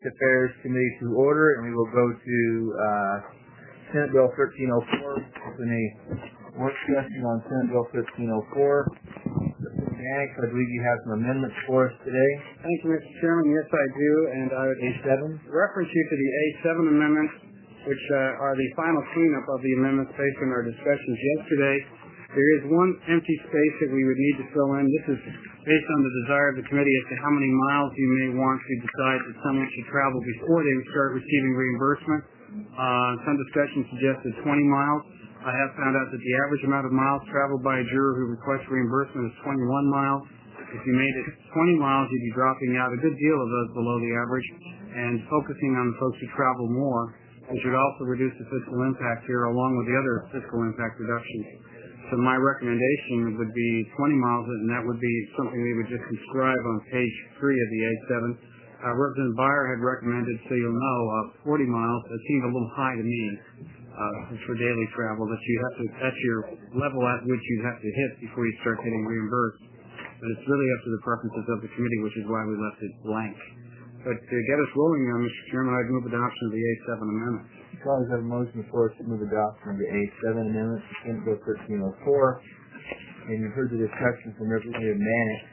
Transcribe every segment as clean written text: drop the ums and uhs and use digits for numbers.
Affairs Committee to order, and we will go to Senate Bill 1304. Open a work session on Senate Bill 1304. Mannix, I believe you have some amendments for us today. Thank you, Mr. Chairman. Yes, I do, and I would A7? reference you to the A7 amendments, which are the final cleanup of the amendments based on our discussions yesterday. There is one empty space that we would need to fill in. This is based on the desire of the committee as to how many miles you may want to decide that someone should travel before they would start receiving reimbursement. Some discussion suggested 20 miles. I have found out that the average amount of miles traveled by a juror who requests reimbursement is 21 miles. If you made it 20 miles, you'd be dropping out a good deal of those below the average and focusing on the folks who travel more, which would also reduce the fiscal impact here along with the other fiscal impact reductions. So my recommendation would be 20 miles, and that would be something we would just inscribe on page 3 of the A7. Representative Beyer had recommended, so you'll know, 40 miles. That seemed a little high to me for daily travel. That's your level at which you'd have to hit before you start getting reimbursed. But it's really up to the preferences of the committee, which is why we left it blank. But to get us rolling, Mr. Chairman, I'd move adoption of the A7 amendment. Colleagues have a motion before us to move adoption of the A7 amendment to Senate Bill 1304. And you've heard the discussion from Representative Mannix.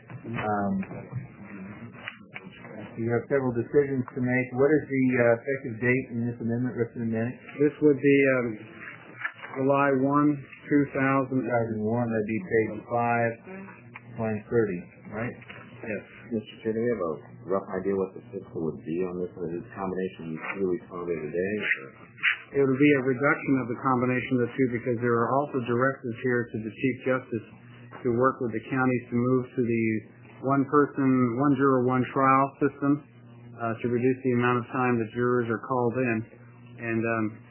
You have several decisions to make. What is the effective date in this amendment, Representative Mannix? This would be July 1, 2001. That'd be page 5, line 30, right? Yes. Mr. Chair, do we have a rough idea what the fiscal would be on this? Is it a combination you really saw there today? It would be a reduction of the combination of the two because there are also directives here to the Chief Justice to work with the counties to move to the one juror, one trial system to reduce the amount of time that jurors are called in. And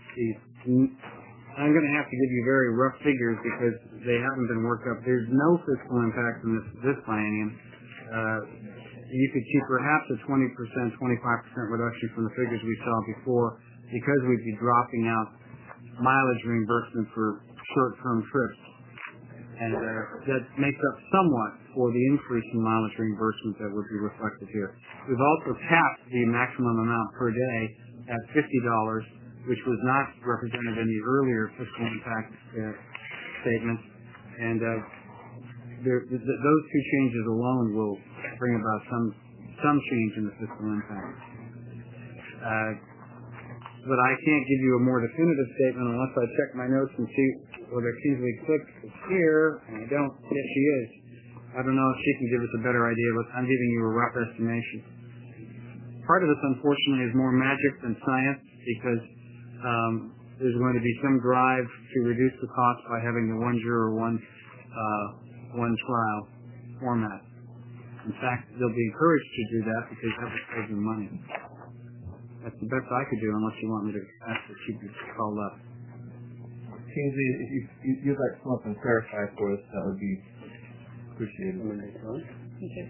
I'm going to have to give you very rough figures because they haven't been worked up. There's no fiscal impact in this biennium. You could see perhaps a 20%, 25% reduction from the figures we saw before because we'd be dropping out mileage reimbursement for short-term trips. And that makes up somewhat for the increase in mileage reimbursement that would be reflected here. We've also capped the maximum amount per day at $50, which was not represented in the earlier fiscal impact statement. And those two changes alone will bring about some change in the fiscal impact. But I can't give you a more definitive statement unless I check my notes and see whether Kingsley Click is here. And I don't. Yes, she is. I don't know if she can give us a better idea, but I'm giving you a rough estimation. Part of this, unfortunately, is more magic than science because there's going to be some drive to reduce the cost by having the one juror, one trial format. In fact, they'll be encouraged to do that because that will save them money. That's the best I could do unless you want me to ask the chief to call up. Kingsley, if you'd like to come up and clarify for us, that would be appreciated. Thank you.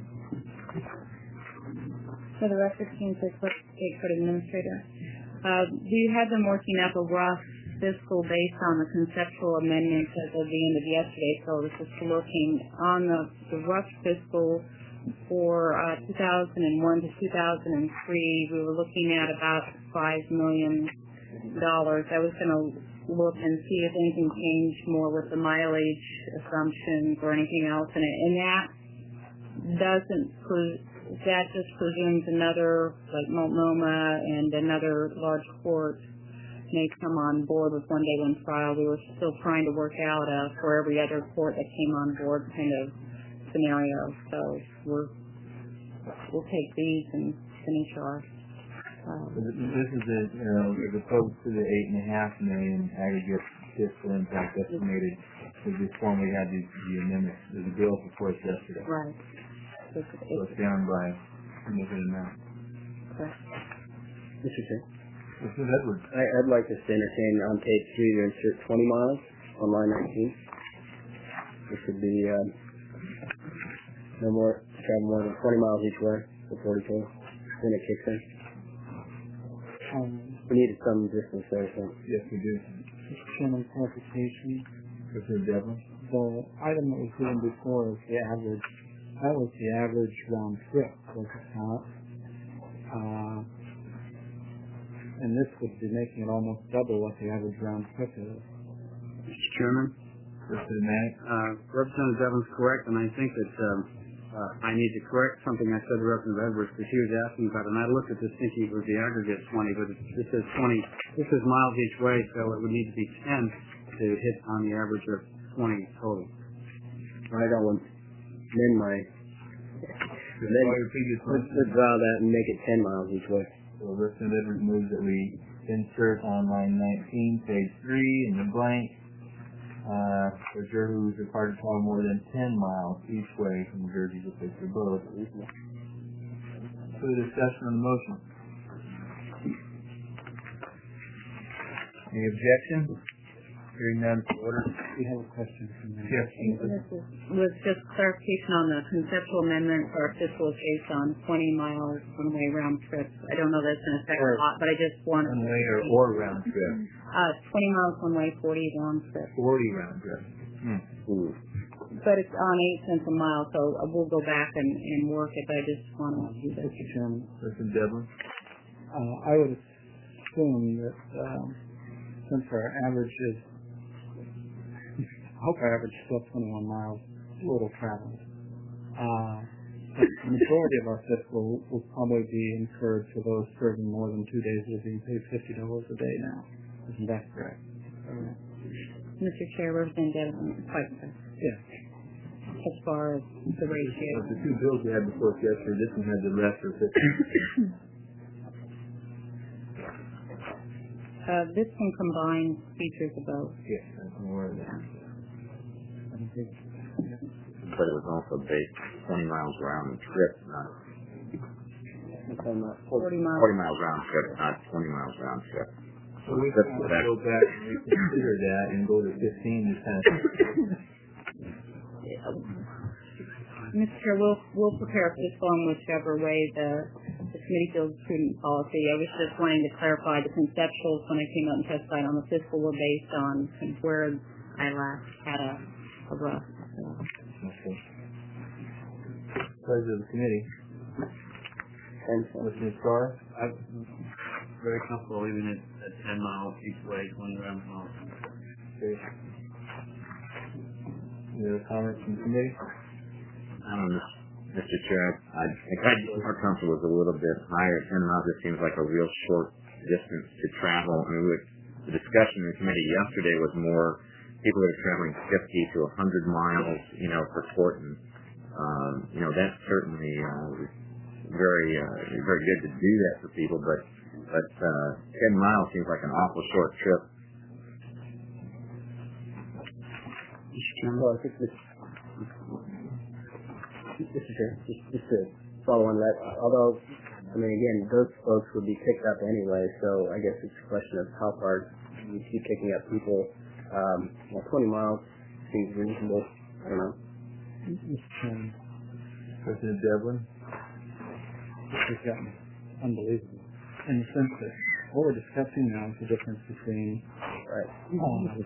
For the record, Kingsley Click, State Court Administrator. We had them working up a rough fiscal based on the conceptual amendments as of the end of yesterday, so this is looking on the rough fiscal for 2001 to 2003. We were looking at about $5 million. I was going to look and see if anything changed more with the mileage assumptions or anything else, and that just presumes another, like Multnomah and another large court may come on board with one day, one trial. We were still trying to work out for every other court that came on board kind of scenario. So we'll take these and finish our. This is as opposed to the $8.5 million aggregate fiscal impact estimated with this form we had the amendments, the bill before us yesterday. Right. So it's down by a significant amount. Correct. Mr. Chair. Mr. Edwards. I'd like us to entertain on page 3 to insert 20 miles on line 19. This would be no more travel more than 20 miles each way for 42. Then it kicks in. We needed some distance there, so. Yes, we do. Mr. Chairman, clarification. Mr. Devlin. The item that was given before is the average. That was the average round trip, was it not? and this would be making it almost double what the average round trip is. Mr. Chairman, Representative Manick. Representative Evans correct, and I think that I need to correct something I said to Representative Edwards, because he was asking about it, and I looked at this thinking it was the aggregate 20, but this is 20. This is miles each way, so it would need to be 10 to hit on the average of 20 total. I don't want to amend my... Let's withdraw that and make it 10 miles each way. So Representative Edwards moves that we insert on line 19, page 3, in the blank, for a juror who is required to travel more than 10 miles each way from Jersey to Pittsburgh Boat. Further discussion on the motion? Any objection? Hearing none, order. We have a question from the... Yes. This was just clarification on the conceptual amendment for our fiscal based on 20 miles one-way round trips. I don't know that's going to affect a lot, but I just want to... One-way or round trip? 20 miles one-way, 40 round trip. 40 round trip. But it's on 8 cents a mile, so we'll go back and work it, but I just want to do this. Mr. Chairman, Representative Devlin? I would assume that since our average is... I hope our average is still 21 miles total travel. The majority of our fiscal will probably be incurred for those serving more than 2 days that are being paid $50 a day now. Isn't that correct? Mr. Chair, Representative Devlin, quite Yes. as far as the ratio. The two bills we had before us yesterday, this one had the rest of it. This one combines features of both. Yes, I'm aware of that. But it was also based 20 miles round trip, not 40 miles. 40 miles round trip, not 20 miles round trip. So we can go back and reconsider that and go to 15 this time. Mr. Chair, we'll prepare a fiscal in whichever way the committee feels prudent policy. I was just wanting to clarify the conceptuals when I came out and testified on the fiscal were based on where I last had a rough. Okay. Pleasure of the committee. Listening Star? I'm very comfortable leaving it at 10 miles each way, 20 round miles. Okay. Any other comments from the committee? Mr. Chair, I think our council was a little bit higher. 10 miles, it seems like a real short distance to travel. I mean, the discussion in the committee yesterday was more people that are traveling 50 to 100 miles, for court, and that's certainly very good to do that for people. But 10 miles seems like an awful short trip. Mr. Chairman, well, I think Mr. Chair, just to follow on that, although, again, those folks would be picked up anyway, so I guess it's a question of how far you keep picking up people. 20 miles seems reasonable. I don't know. Mr. Chairman, President Devlin? this has gotten unbelievable. In the sense that what we're discussing now is the difference between $5.60.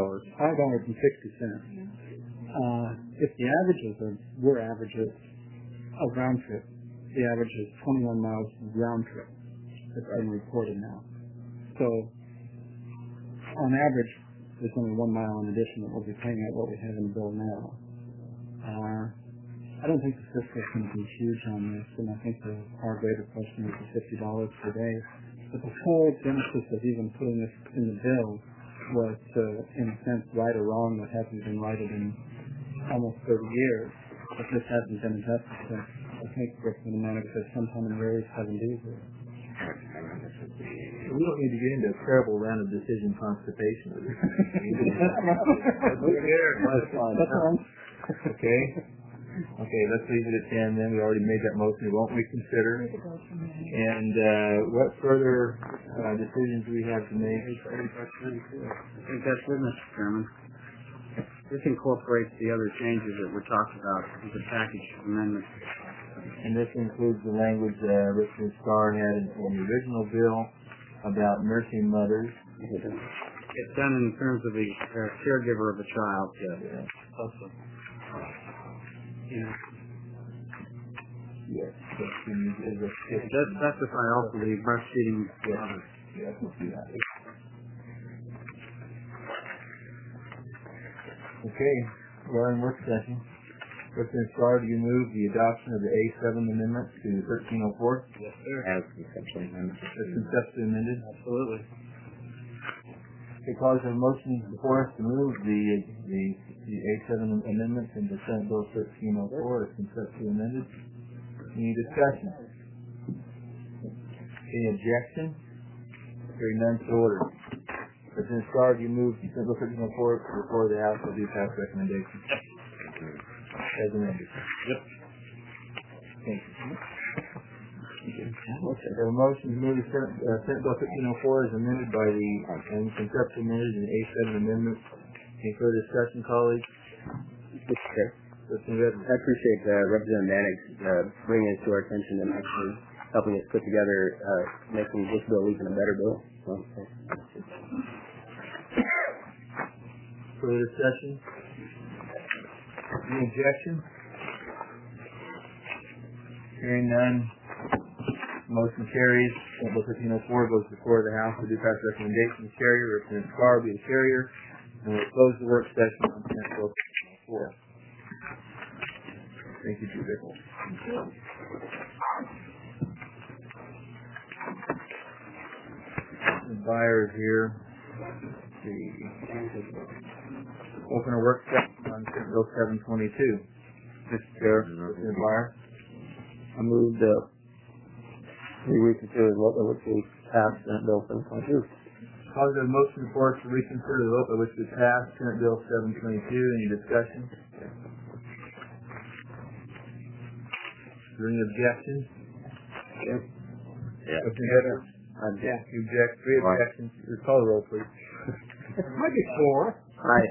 If the averages were averages of round trip, the average is 21 miles round trip that's been reported now. So, on average, there's only 1 mile in addition that we'll be paying at what we have in the bill now. I don't think the fiscal is going to be huge on this, and I think the far greater question is the $50 per day. But the whole genesis of even putting this in the bill was to, in a sense, right or wrong what hasn't been righted in almost 30 years. But this hasn't been adjusted to, I think, in a manner because sometime in the early 70s. We don't need to get into a terrible round of decision constipation. Okay, let's leave it at 10 then. We already made that motion. We won't reconsider. And what further decisions do we have to make? I think that's it, Mr. Chairman. This incorporates the other changes that were talked about in the package amendment. And this includes the language Richard Starr had in the original bill about nursing mothers. It's done in terms of the caregiver of a child. Also. Yes. It does specify also the breastfeeding mother. Yes, let's do that. Okay, we're in work session. President Starr, do you move the adoption of the A7 amendment to 1304? Yes, sir. As conceptually amended. As conceptually amended? Absolutely. Okay, colleagues, have a motion before us to move the A7 amendment into Senate Bill 1304 as conceptually amended. Any discussion? Any objection? Hearing none, so ordered. President Starr, do you move Senate Bill 1304 before the House will do pass recommendation? As amended. Yep. Thank you. Okay. We have a motion to move the Senate Bill 1304 as amended by the conceptually amended and A7 amendment. Any further discussion, colleagues? Mr. Chair. I appreciate Representative Mannix bringing it to our attention and actually helping us put together, making this bill even a better bill. Further discussion? Any objection? Hearing none, motion carries. Senate Bill 1304 goes before the House to do pass recommendation. Carrier, Representative Starr will be the carrier, and we'll close the work session on Senate Bill 1304. Thank you, Judith. The buyer is here. Let's see. Open a work session on Senate Bill 722. Mr. Chair, President Buyer. I moved 3 weeks ago as well, which we passed Senate Bill 722. Colleagues, a motion before us to reconsider the vote by which we passed Senate Bill 722. Any discussion? Is there any objections? Yes. Yeah. Yeah. You object. 3 objections. Just call the roll, please. Might be 4. Aye.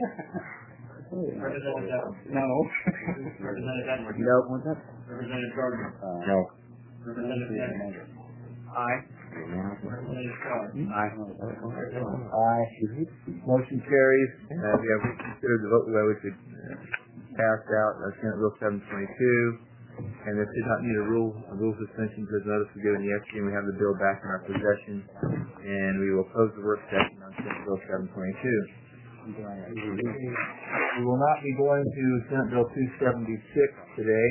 No. No. Representative Gardner. No. Representative Aye. Representative Starr. Aye. Aye. Motion carries. We have reconsidered the vote by which we passed out Senate Bill 722. And this did not need a rule suspension because notice was given yesterday, and we have the bill back in our possession. And we will close the work session on Senate Bill 722. We will not be going to Senate Bill 276 today.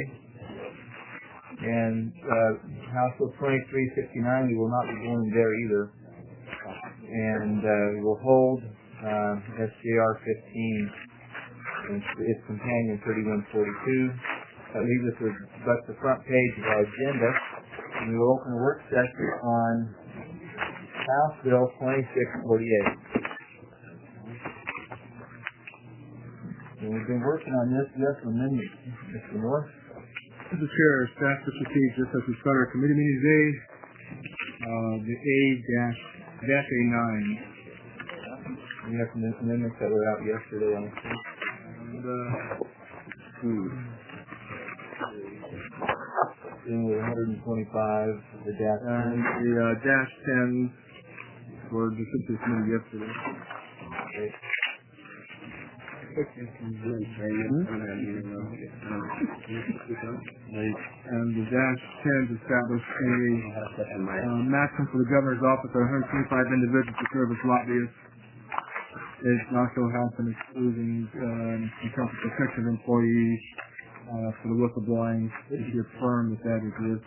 And House Bill 2359, we will not be going there either. And we will hold SJR 15 and its companion 3142. That leaves us with but the front page of our agenda. And we will open a work session on House Bill 2648. And we've been working on this amendment, Mr. North. Mr. Chair, staff just received, just as we started our committee meeting today, the A-A9. We have some amendments that were out yesterday on the and with 125, the dash and the dash 10 were discussed this committee yesterday. Okay. And the dash 10 established a maximum for the governor's office of 125 individuals to serve as lobbyists. It also has some exclusions in terms of protection of employees for the whistleblowing. If you affirm that exists.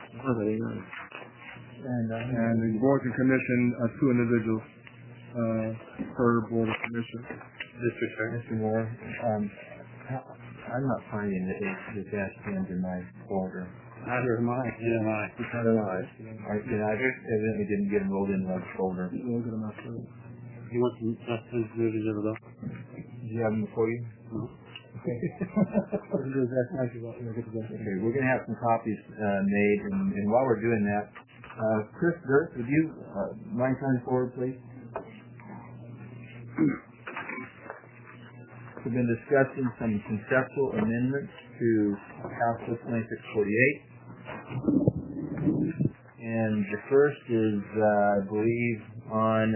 And the board can commission 2 individuals per board of commission. Mr. Moore, I'm not finding the dash 10s in my folder. Neither am I. Neither am I. I evidently didn't get them rolled into my folder. We'll get them up there. You want some dash 10s moved into the bill? Do you have them before you? No. Okay. Okay, we're going to have some copies made, and while we're doing that, Chris Dirk, would you mind coming forward, please? We've been discussing some conceptual amendments to House Bill 2648. And the first is, I believe, on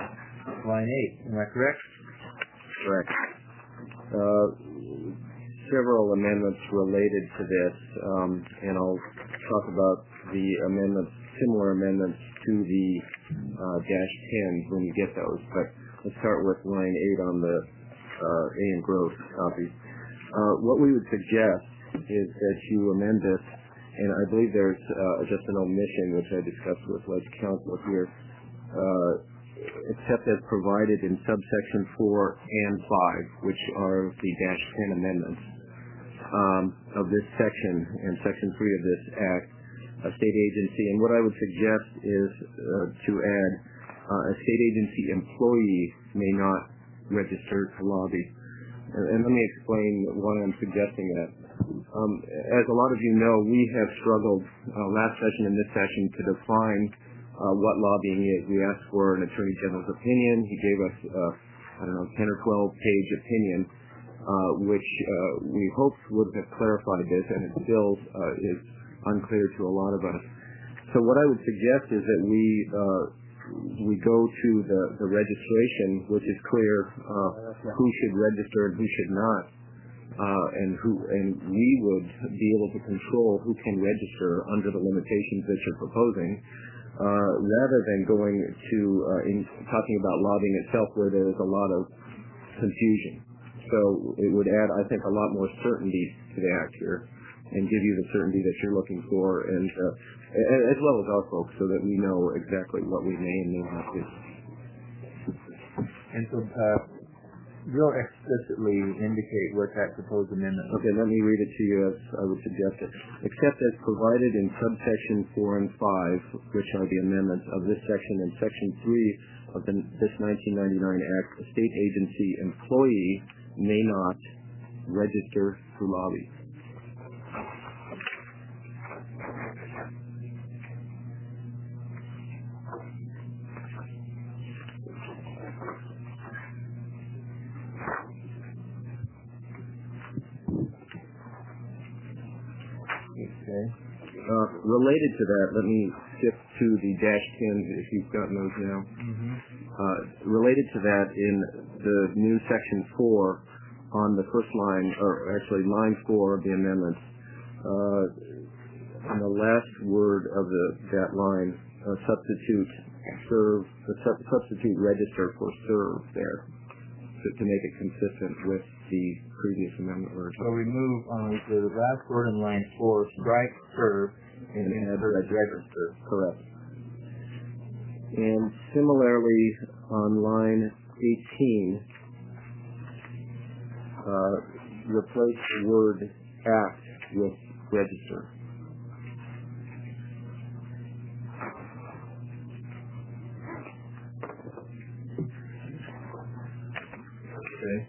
line 8. Am I correct? Correct. several amendments related to this, and I'll talk about the similar amendments to the dash 10 when you get those. But let's start with line 8 on the A and growth copy. What we would suggest is that you amend this, and I believe there's just an omission which I discussed with counsel here, except as provided in subsection 4 and 5, which are the dash 10 amendments of this section and section 3 of this act, a state agency. And what I would suggest is to add a state agency employee may not register to lobby. And let me explain why I'm suggesting that. As a lot of you know, we have struggled last session and this session to define what lobbying is. We asked for an Attorney General's opinion. He gave us, 10 or 12 page opinion, which we hoped would have clarified this, and it still is unclear to a lot of us. So what I would suggest is that we go to the registration, which is clear who should register and who should not, and we would be able to control who can register under the limitations that you're proposing, rather than going to talking about lobbying itself, where there is a lot of confusion. So it would add, I think, a lot more certainty to the act here, and give you the certainty that you're looking for, and as well as our folks, so that we know exactly what we may and may not do. And so, real explicitly indicate what that proposed amendment is. Okay, let me read it to you as I would suggest it. Except as provided in subsection 4 and 5, which are the amendments of this section, and section 3 of this 1999 Act, a state agency employee may not register to lobby. Related to that, let me skip to the dash 10s if you've gotten those now. Related to that, in the new section 4, on the first line, or actually line 4 of the amendment, on the last word of that line, substitute register for serve there, to make it consistent with the previous amendment. So we move on to the last word in line 4, strike serve, and add register. Correct. And similarly, on line 18, replace the word act with register. Okay.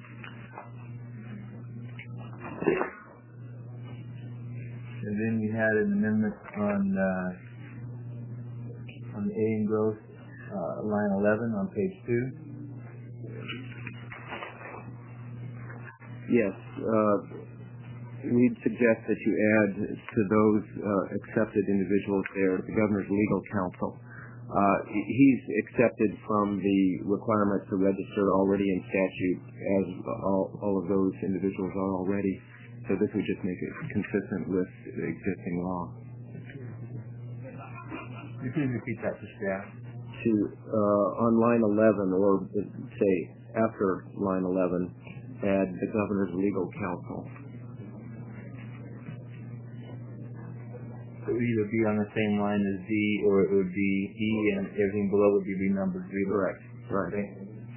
And then we had an amendment on the A and growth, line 11 on page 2. Yes. We'd suggest that you add to those accepted individuals there the governor's legal counsel. He's accepted from the requirement to register already in statute, as all of those individuals are already. So this would just make it consistent with the existing law. You can repeat that to staff. On line 11, or say after line 11, add the governor's legal counsel. It would either be on the same line as D, or it would be E, and everything below would be renumbered. Correct. Right. Okay.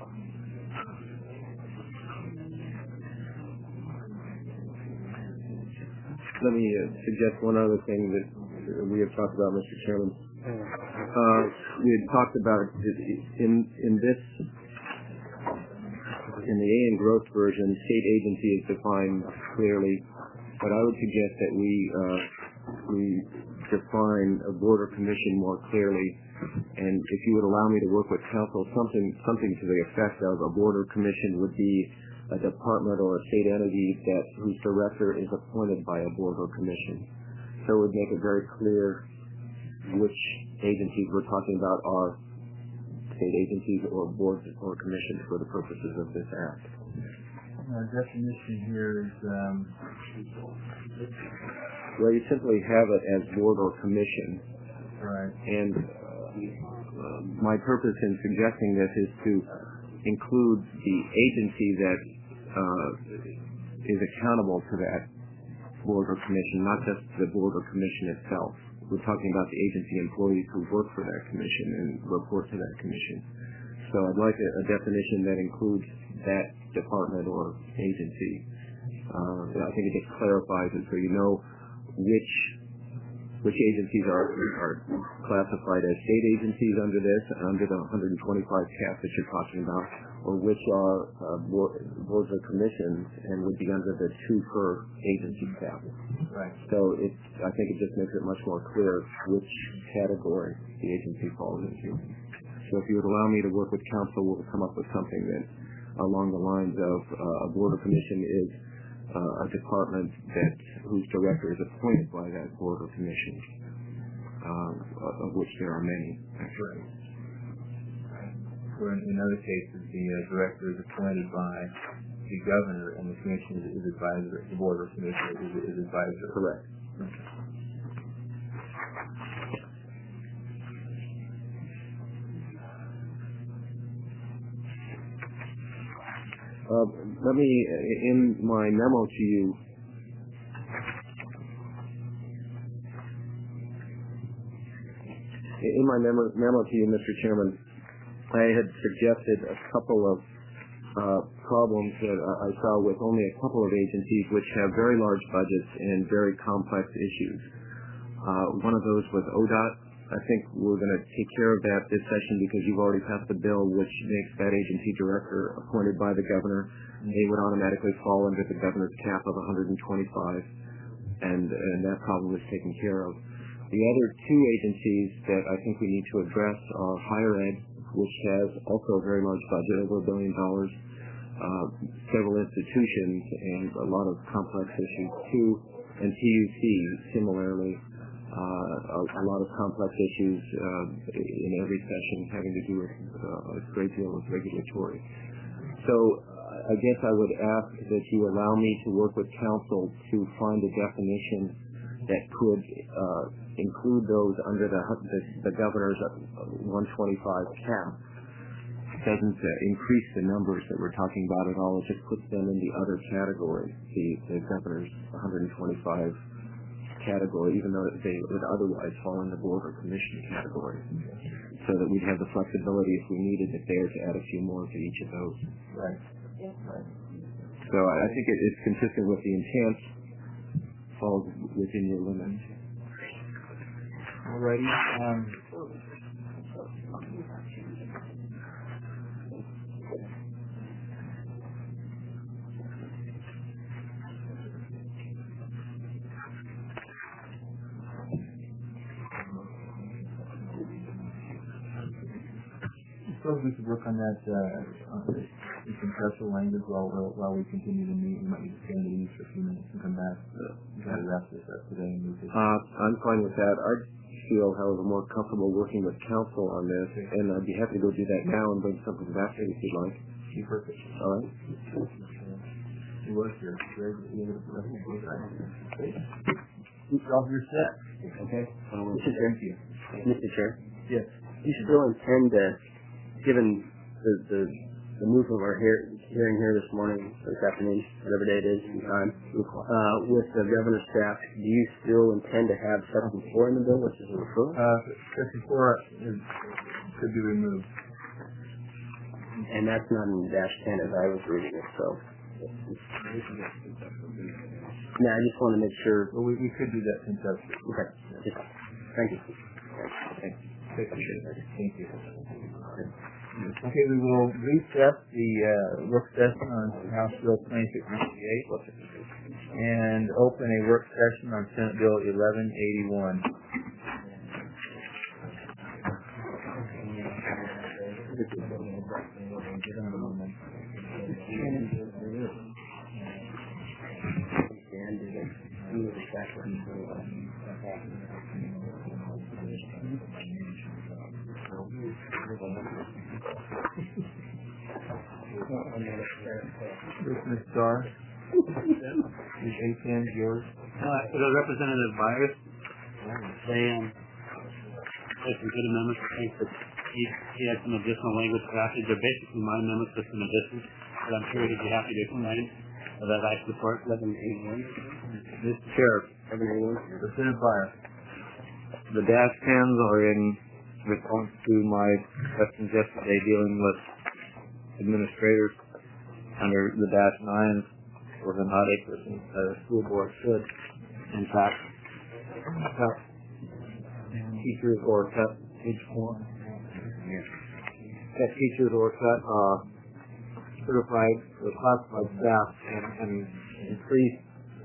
Let me suggest one other thing that we have talked about, Mr. Chairman. We had talked about in the A and growth version, state agency is defined clearly, but I would suggest that we define a border commission more clearly, and if you would allow me to work with counsel, something to the effect of a border commission would be a department or a state entity whose director is appointed by a border commission. So it would make it very clear which agencies we're talking about are state agencies or boards or commissions for the purposes of this act. definition here is, well, you simply have it as board or commission. right. And my purpose in suggesting this is to include the agency that is accountable to that board or commission, not just the board or commission itself. We're talking about the agency employees who work for that commission and report to that commission. So I'd like a definition that includes that department or agency. I think it just clarifies it so you know which agencies are classified as state agencies under this, under the 125 cap that you're talking about, or which are boards or commissions and would be under the 2 per agency cap. Right. So I think it just makes it much more clear which category the agency falls into. So if you would allow me to work with council, we'll come up with something that along the lines of a board or commission is a department whose director is appointed by that board or commission, of which there are many, actually. Where in other cases, the director is appointed by the governor, and the commission is advisor. The board or commission is advisor. Correct. Let me, in my memo to you, Mr. Chairman, I had suggested a couple of problems that I saw with only a couple of agencies which have very large budgets and very complex issues. One of those was ODOT. I think we're going to take care of that this session because you've already passed a bill which makes that agency director appointed by the governor. They would automatically fall under the governor's cap of 125, and that problem is taken care of. The other 2 agencies that I think we need to address are Higher Ed, which has also a very large budget, over $1 billion, several institutions, and a lot of complex issues too, and TUC, similarly, a lot of complex issues in every session having to do with a great deal of regulatory. So I guess I would ask that you allow me to work with council to find a definition that could include those under the governor's 125 cap. It doesn't increase the numbers that we're talking about at all. It just puts them in the other category, the governor's 125 category, even though they would otherwise fall in the board or commission category, so that we'd have the flexibility if we needed it there to add a few more to each of those. Right. Right. So I think it's consistent with the intent, falls within your limits. Alrighty. Suppose we could work on that conceptual language while we continue to meet. We might need to stay in the meeting for a few minutes and come back. Try to wrap this up today and move this. I'm fine with that. I feel, however, more comfortable working with council on this, and I'd be happy to go do that now and bring something back to you if you'd like. Perfect. All right. You work here. Keep off your set. Okay. Thank you. Mr. Chair. Yes. You still intend to, given the move of our hearing here this morning, or this afternoon, whatever day it is, time, with the governor's staff, do you still intend to have Section 4 in the bill, which is a referral? Section 4 could be removed. And that's not in -10 as I was reading it, so. No, I just want to make sure. Well, we could do that conceptually. Okay. Thank you. Okay. Thank you. Okay, we will recess the work session on House Bill 2668 and open a work session on Senate Bill 1181. Ms. Starr, is A10 yours? The Representative Byers, they had some good amendments. I think that he had some additional language drafted. They're basically my amendments with some additions, but I'm sure he'd be happy to explain that I support 1181. Mr. Chair, 1181. Representative Byers. The dash 10s are in response to my questions yesterday dealing with administrators under the dash 9s whether or not a school board should, in fact, cut teachers or cut teachers or cut certified or classified staff and increase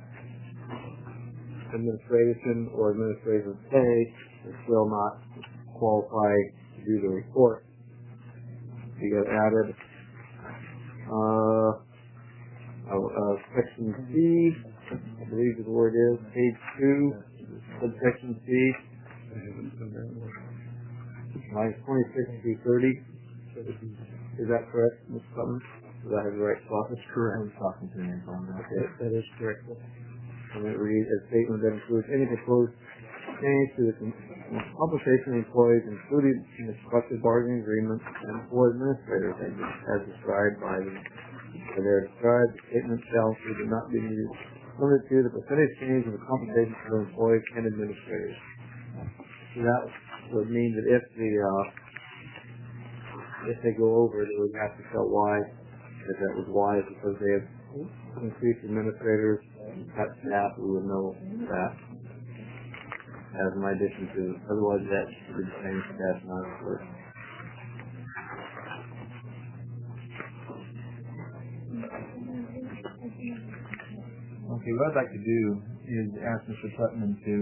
administration or administrative pay is still not qualified to do the report. We got added section C, I believe the word is, page 2, subsection C, lines 26 through 30. Is that correct, Ms. Sutton? Does that have the right spot? That's correct. I'm talking to you on that. Okay, that is correct. And it reads a statement that includes any proposed change to the compensation of employees included in the collective bargaining agreement and for administrators as described by the described statement shall not be used limited to the percentage change in the compensation for employees and administrators. So that would mean that if they go over, they would have to tell why. If that was why, because they have increased administrators, cut staff, we would know that. As my addition to, otherwise that should be changed to dash 9 first. Okay, what I'd like to do is ask Mr. Putnam to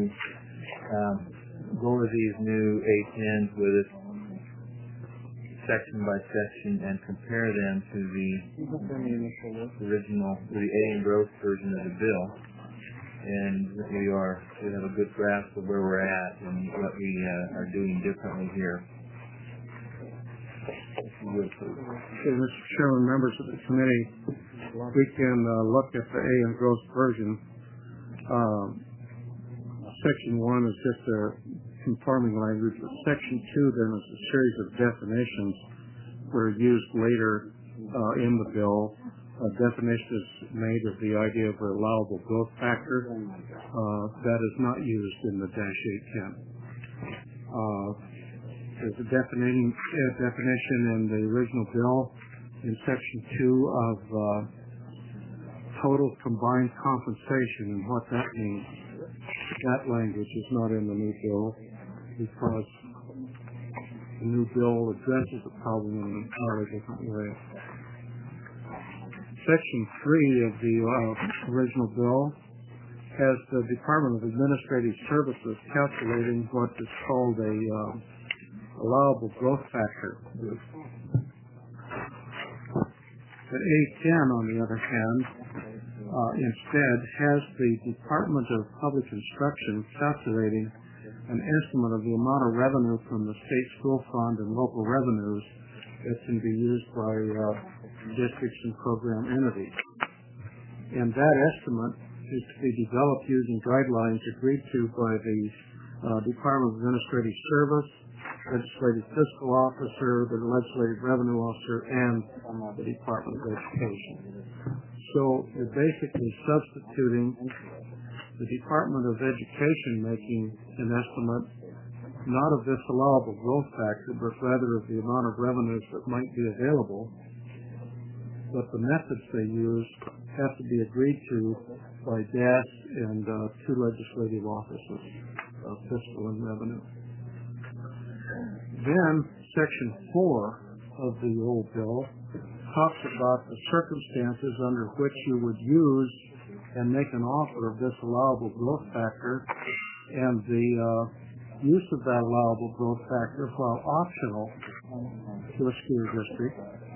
go over these new A10s with us section by section and compare them to the original, to the A and growth version of the bill. And we have a good grasp of where we're at and what we are doing differently here. If you would, please. Okay, Mr. Chairman, members of the committee, we can look at the A and growth version. Section 1 is just a conforming language, but Section 2 then is a series of definitions that are used later in the bill. A definition is made of the idea of an allowable growth factor. That is not used in the dash 810. There's a definition in the original bill in Section 2 of total combined compensation and what that means. That language is not in the new bill because the new bill addresses the problem in an entirely different way. Section 3 of the original bill has the Department of Administrative Services calculating what is called a allowable growth factor. The A10, on the other hand, instead has the Department of Public Instruction calculating an estimate of the amount of revenue from the state school fund and local revenues that can be used by districts and program entities. And that estimate is to be developed using guidelines agreed to by the Department of Administrative Service, Legislative Fiscal Officer, the Legislative Revenue Officer, and the Department of Education. So you're basically substituting the Department of Education making an estimate not of this allowable growth factor, but rather of the amount of revenues that might be available. But the methods they use have to be agreed to by DAS and two legislative offices, fiscal and revenue. Then Section 4 of the old bill talks about the circumstances under which you would use and make an offer of this allowable growth factor, and the use of that allowable growth factor, while optional to a school district,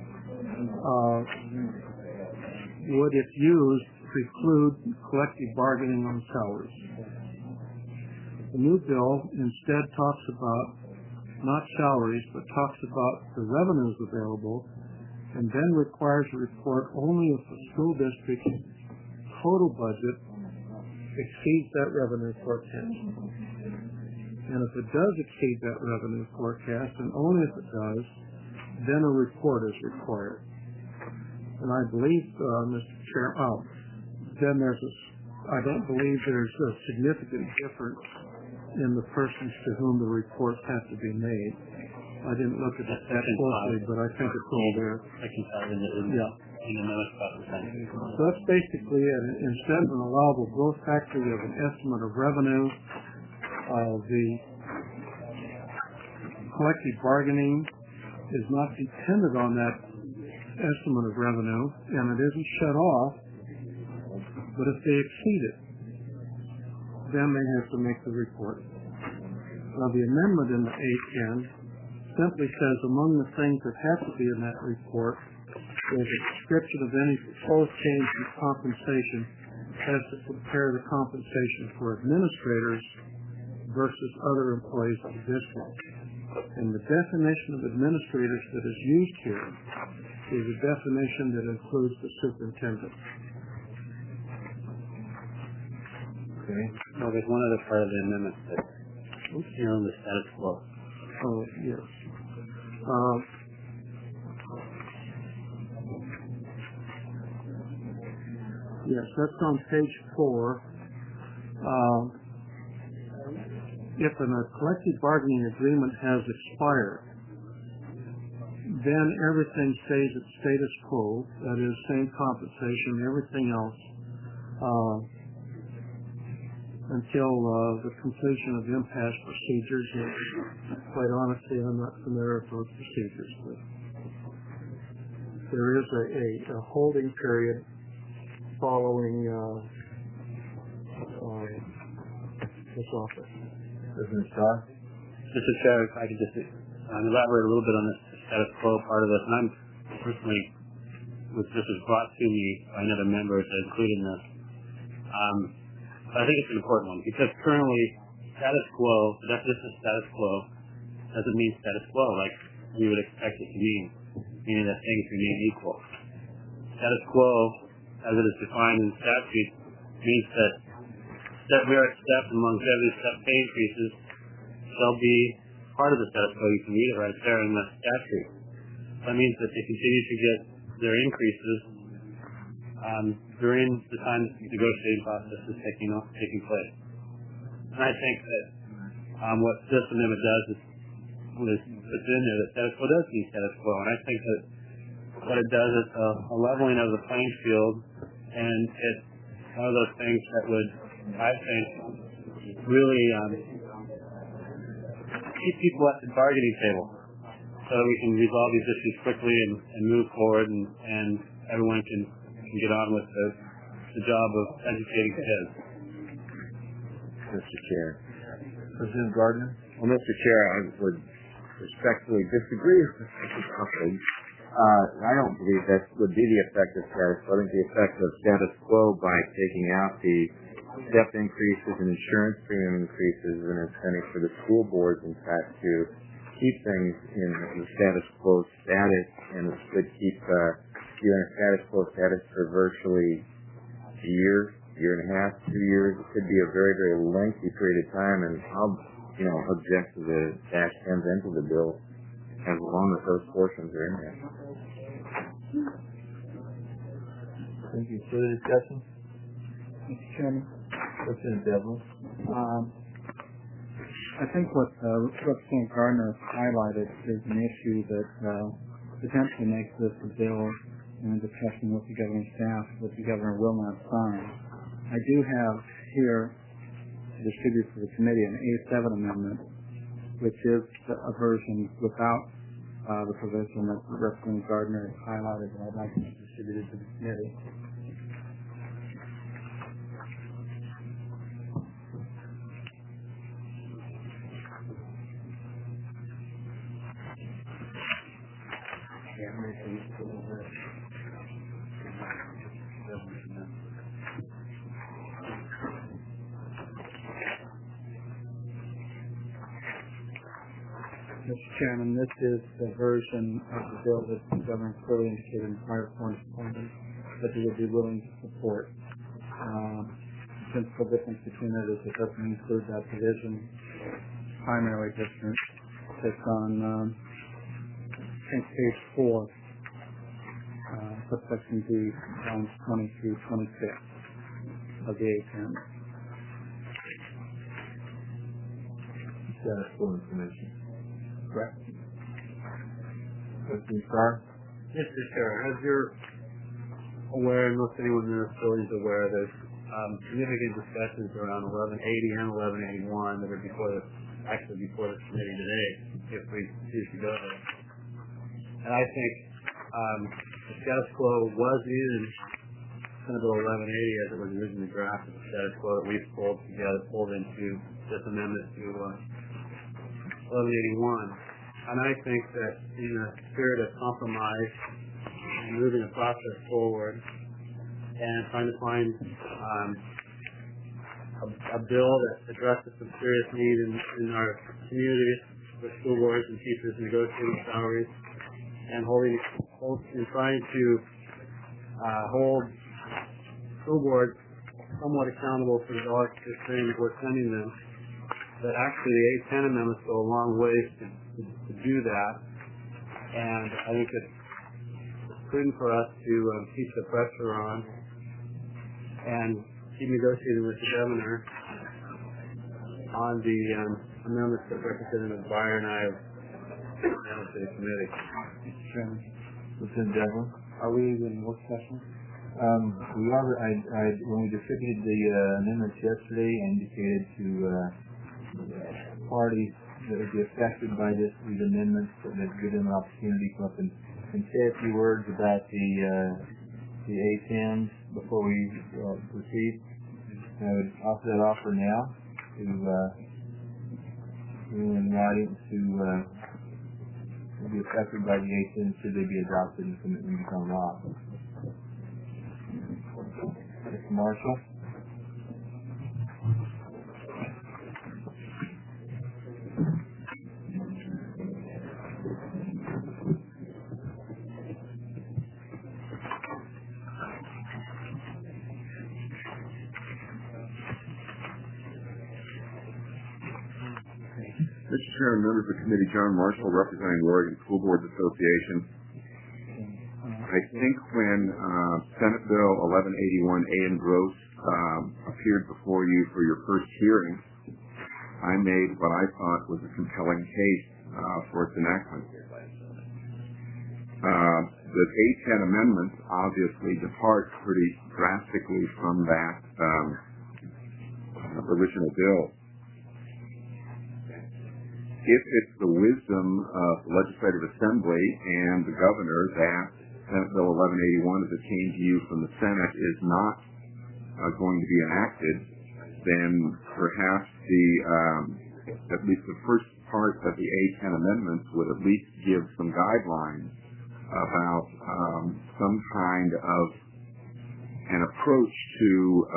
would, if used, preclude collective bargaining on salaries. The new bill instead talks about not salaries, but talks about the revenues available and then requires a report only if the school district's total budget exceeds that revenue forecast. And if it does exceed that revenue forecast, and only if it does, then a report is required. And I believe, Mr. Chair, then I don't believe there's a significant difference in the persons to whom the reports have to be made. I didn't look at that closely, but I think it's all there. So that's basically it. Instead of an allowable growth factor, we have an estimate of revenue. The collective bargaining is not dependent on that estimate of revenue, and it isn't shut off, but if they exceed it, then they have to make the report. Now, the amendment in the 810 simply says among the things that have to be in that report is a description of any proposed change in compensation as to compare the compensation for administrators versus other employees of the district. And the definition of administrators that is used here is a definition that includes the superintendent. Okay. No, there's one other part of the amendment that here on the status quo. Oh, yes. Yes, that's on page 4. If a collective bargaining agreement has expired, then everything stays at status quo, that is, same compensation, everything else, until the completion of impasse procedures. And quite honestly, I'm not familiar with those procedures, but there is a holding period following this office. President Shaw? Mr. Chair, if I could just elaborate a little bit on this status quo part of this. And I'm personally, this was brought to me by another member to include in this. I think it's an important one because currently status quo, the definition of status quo doesn't mean status quo like we would expect it to mean, meaning that things remain equal. Status quo, as it is defined in statute, means that we are step among every step pay increases shall be part of the status quo. You can read it right there in the statute. That means that they continue to get their increases during the time the negotiating process is taking place. And I think that what this amendment does is it's in there that status quo does mean status quo. And I think that what it does is a leveling of the playing field, and it's one of those things that would, I think, really keep people at the bargaining table so that we can resolve these issues quickly and move forward, and everyone can get on with the job of educating kids. Mr. Chair. President Gardner? Well, Mr. Chair, I would respectfully disagree with Mr. Coughlin. I don't believe that would be the effect of status quo. I think the effect of status quo by taking out the step increases and insurance premium increases is an incentive for the school boards, in fact, to keep things in the status quo status, and it would keep you in a status quo status for virtually a year and a half, 2 years. It could be a very, very lengthy period of time, and I'll, object to the dash 10s into the bill as long as those portions are in there. Thank you. Further discussion? Mr. Chairman? President Devlin? I think what Representative Gardner highlighted is an issue that potentially makes this a bill in discussion with the governing staff that the governor will not sign. I do have here to distribute to the committee an A7 amendment, which is a version without the provision that Representative Gardner has highlighted, and I'd like to distribute it to the committee. Mr. Chairman, this is the version of the bill that the governor clearly indicated in prior correspondence that he would be willing to support. The principal difference between it is it doesn't include that provision, primarily different. It's on I think page 4, subsection D, lines 20 through 26 of the A10. Status quo information. Correct. Trustee Starr? Mr. Chair, as you're aware, and most anyone in this building is aware, there's significant discussions around 1180 and 1181 that are before the committee today, if we choose to go there. And I think the status quo was in Senate Bill 1180 as it was originally drafted, the status quo that we've pulled into this amendment to 1181. And I think that in the spirit of compromise and moving the process forward and trying to find a bill that addresses some serious need in our communities with school boards and teachers negotiating salaries and trying to hold school boards somewhat accountable for the dollars that we're sending them, that actually the A10 amendments go a long way to do that. And I think it's prudent for us to keep the pressure on and keep negotiating with the governor on the amendments that Representative Beyer and I have announced to the committee. Mr. Chairman, Lieutenant General? are we in work session? We are. When we distributed the amendments yesterday, I indicated to parties that would be affected by these amendments that give them an opportunity to come up and say a few words about the A10s before we proceed. I would offer that offer now to anyone in the audience who will be affected by the A10s should they be adopted and become law. Mr. Marshall? Mr. Chairman, members of the committee, John Marshall, representing the Oregon School Boards Association. I think when Senate Bill 1181A and Gross appeared before you for your first hearing, I made what I thought was a compelling case for its enactment. The A10 amendments obviously depart pretty drastically from that original bill. If it's the wisdom of the Legislative Assembly and the Governor that Senate Bill 1181, as it came to you from the Senate, is not going to be enacted, then perhaps at least the first part of the A10 amendments would at least give some guidelines about some kind of an approach to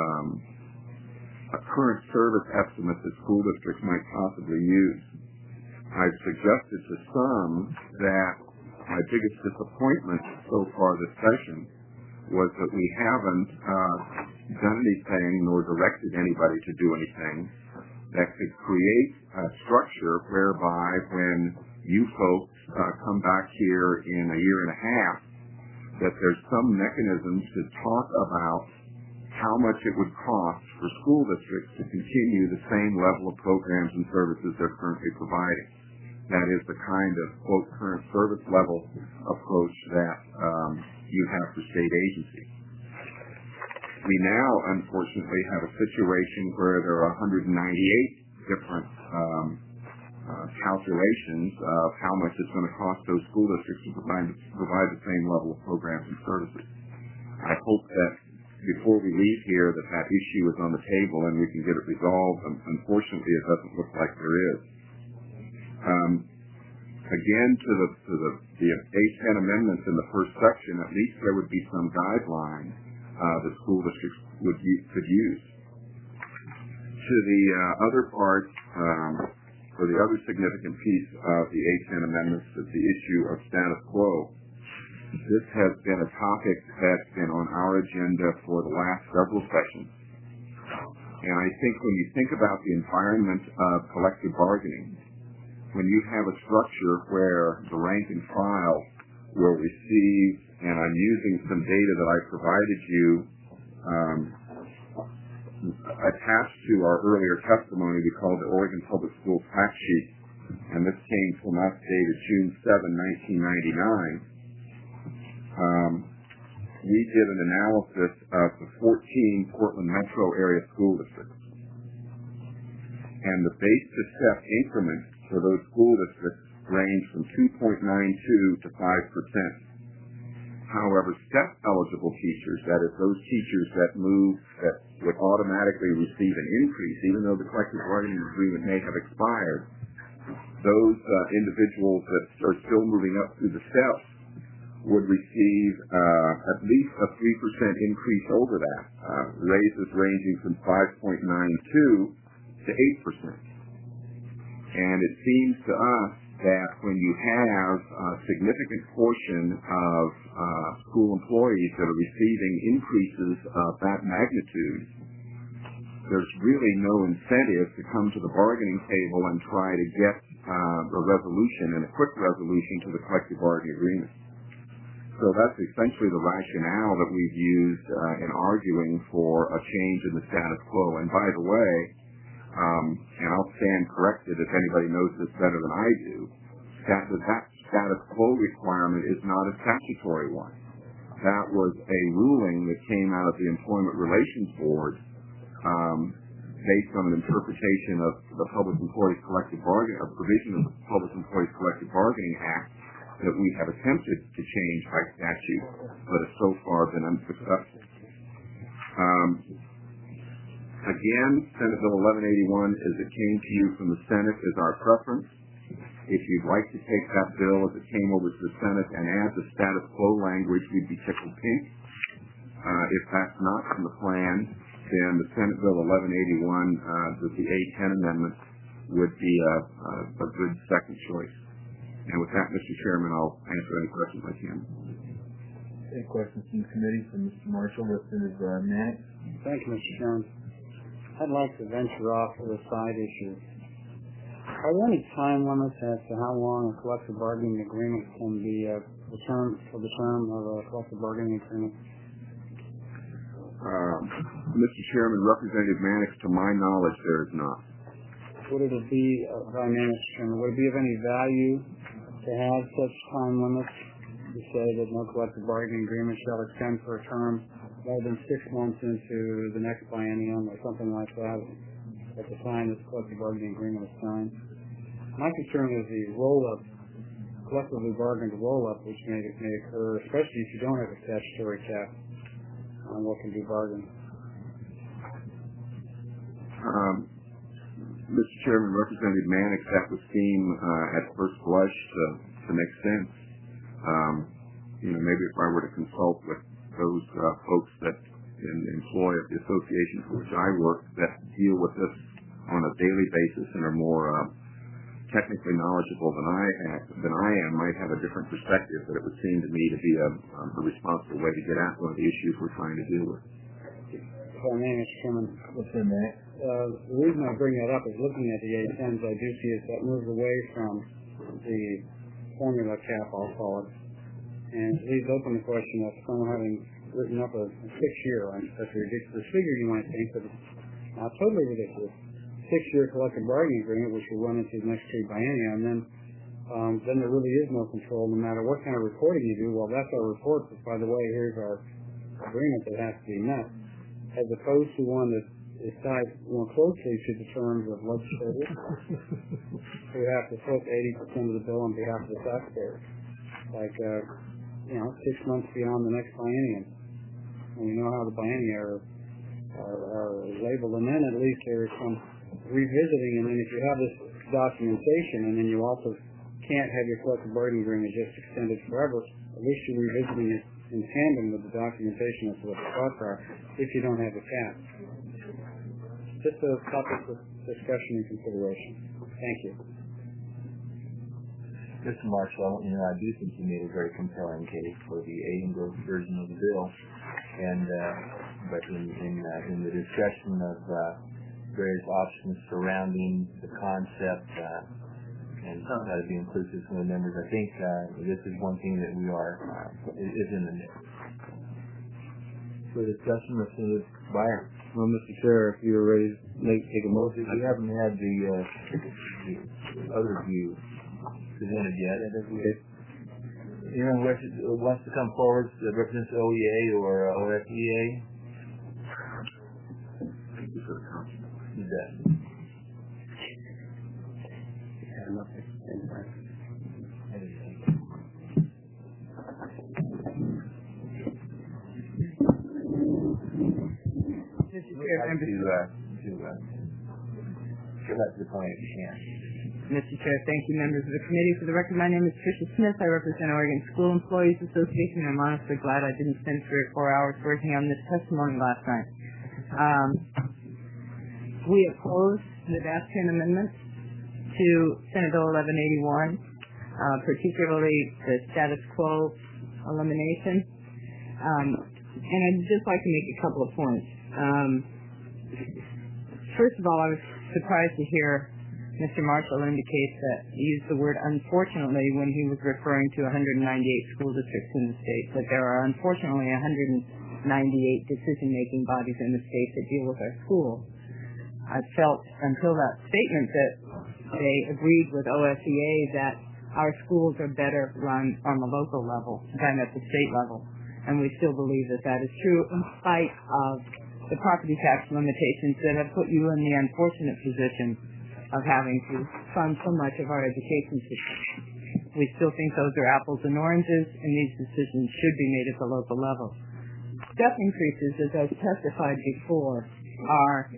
a current service estimate that school districts might possibly use. I've suggested to some that my biggest disappointment so far this session was that we haven't done anything nor directed anybody to do anything that could create a structure whereby when you folks come back here in a year and a half, that there's some mechanisms to talk about how much it would cost for school districts to continue the same level of programs and services they're currently providing. That is the kind of, quote, current service level approach that you have for state agencies. We now, unfortunately, have a situation where there are 198 different calculations of how much it's going to cost those school districts to provide the same level of programs and services. I hope that before we leave here that issue is on the table and we can get it resolved. Unfortunately, it doesn't look like there is. Again, to the A10 amendments in the first section, at least there would be some guideline that school districts could use. To the other part, for the other significant piece of the A10 amendments is the issue of status quo. This has been a topic that's been on our agenda for the last several sessions. And I think when you think about the environment of collective bargaining, when you have a structure where the rank and file will receive, and I'm using some data that I provided you attached to our earlier testimony, we called the Oregon Public Schools Fact Sheet, and this came from us dated June 7, 1999. We did an analysis of the 14 Portland metro area school districts. And the base to step increment for those school districts range from 2.92 to 5%. However, step-eligible teachers, that is, those teachers that would automatically receive an increase, even though the collective bargaining agreement may have expired, those individuals that are still moving up through the steps would receive at least a 3% increase over that, raises ranging from 5.92 to 8%. And it seems to us that when you have a significant portion of school employees that are receiving increases of that magnitude, there's really no incentive to come to the bargaining table and try to get a resolution and a quick resolution to the collective bargaining agreement. So that's essentially the rationale that we've used in arguing for a change in the status quo. And by the way, and I'll stand corrected if anybody knows this better than I do, that status quo requirement is not a statutory one. That was a ruling that came out of the Employment Relations Board based on an interpretation of the Public Employees Collective Bargaining, a provision of the Public Employees Collective Bargaining Act that we have attempted to change by statute, but has so far been unsuccessful. Again, Senate Bill 1181, as it came to you from the Senate, is our preference. If you'd like to take that bill as it came over to the Senate and add the status quo language, we'd be tickled pink. If that's not in the plan, then the Senate Bill 1181, with the A10 amendment, would be a good second choice. And with that, Mr. Chairman, I'll answer any questions I can. Any questions from the committee from Mr. Marshall, Representative Mannix? Thank you, Mr. Chairman. I'd like to venture off to a side issue. Are there any time limits as to how long a collective bargaining agreement can be the term of a collective bargaining agreement? Mr. Chairman, Representative Mannix, to my knowledge, there is not. Would it be, by Mannix, Chairman, would it be of any value to have such time limits to say that no collective bargaining agreement shall extend for a term more than 6 months into the next biennium or something like that at the time this collective bargaining agreement is signed? My concern is the roll-up, collectively bargained roll-up, which may occur, especially if you don't have a statutory cap on what can be bargained. Mr. Chairman, Representative Mannix, that would seem at first blush to make sense. Maybe if I were to consult with those folks that employ at the association for which I work that deal with this on a daily basis and are more technically knowledgeable than I am, might have a different perspective, but it would seem to me to be a responsible way to get at one of the issues we're trying to deal with. If I may, Mr. Chairman. What's in that? The reason I bring that up is looking at the A10s, I do see that moves away from the formula cap, I'll call it, and leaves open the question of someone having written up a 6-year, that's a ridiculous figure you might think, but it's not totally ridiculous. 6-year collective bargaining agreement, which will run into the next 3 biennia, and then there really is no control no matter what kind of reporting you do. Well, that's our report, but by the way, here's our agreement that has to be met, as opposed to one that is tied more closely to the terms of legislators who have to foot 80% of the bill on behalf of the taxpayers, like 6 months beyond the next biennium. And we know how the biennia are labeled, and then at least there is some revisiting, and then if you have this documentation, and then you also can't have your collective bargaining agreement just extended forever, at least you're revisiting it in tandem with the documentation as to what the thoughts are if you don't have the cap. Just a topic discussion and consideration. Thank you. Mr. Marshall, I do think you made a very compelling case for the A version of the bill, but in the discussion of various options surrounding the concept and how to be inclusive from the members, I think this is one thing that we are is in the mix. For discussion, Mr. Byer. Well, Mr. Chair, if you're ready to take a motion. We haven't had the other view presented yet. Anyone wants to come forward that represents OEA or OFEA? Thank you for the comment. You bet. Get back to the point if you can. Mr. Chair, thank you, members of the committee. For the record, my name is Tricia Smith. I represent Oregon School Employees Association, and I'm honestly glad I didn't spend 3 or 4 hours working on this testimony last night. We oppose the -10 amendments to Senate Bill 1181, particularly the status quo elimination. And I'd just like to make a couple of points. First of all, I was surprised to hear Mr. Marshall indicate that he used the word unfortunately when he was referring to 198 school districts in the state, but there are unfortunately 198 decision-making bodies in the state that deal with our schools. I felt until that statement that they agreed with OFEA that our schools are better run on the local level than at the state level, and we still believe that that is true in spite of the property tax limitations that have put you in the unfortunate position of having to fund so much of our education system. We still think those are apples and oranges, and these decisions should be made at the local level. Step increases, as I've testified before, are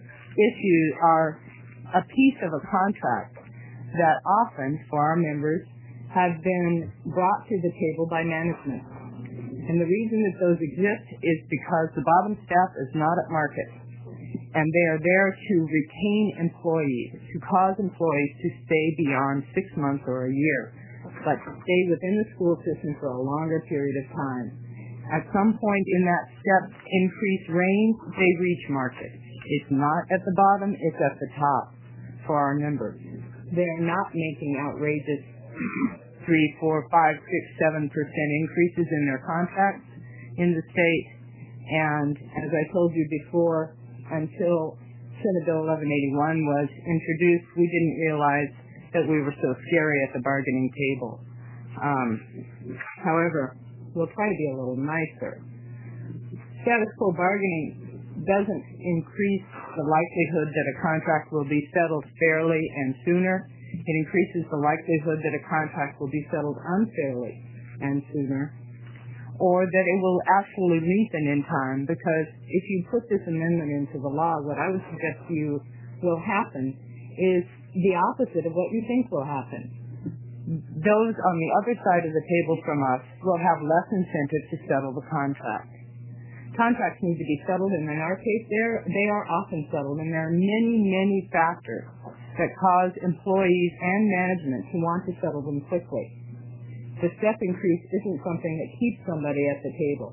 a piece of a contract that often, for our members, have been brought to the table by management. And the reason that those exist is because the bottom staff is not at market. And they are there to retain employees, to cause employees to stay beyond 6 months or a year, but stay within the school system for a longer period of time. At some point in that step increase range, they reach market. It's not at the bottom, it's at the top for our members. They're not making outrageous 3, 4, 5, 6, 7% increases in their contracts in the state. And as I told you before, until Senate Bill 1181 was introduced, we didn't realize that we were so scary at the bargaining table. However, we'll try to be a little nicer. Status quo bargaining doesn't increase the likelihood that a contract will be settled fairly and sooner. It increases the likelihood that a contract will be settled unfairly and sooner, or that it will actually lengthen in time, because if you put this amendment into the law, what I would suggest to you will happen is the opposite of what you think will happen. Those on the other side of the table from us will have less incentive to settle the contract. Contracts need to be settled, and in our case, they are often settled, and there are many, many factors that cause employees and management to want to settle them quickly. The step increase isn't something that keeps somebody at the table.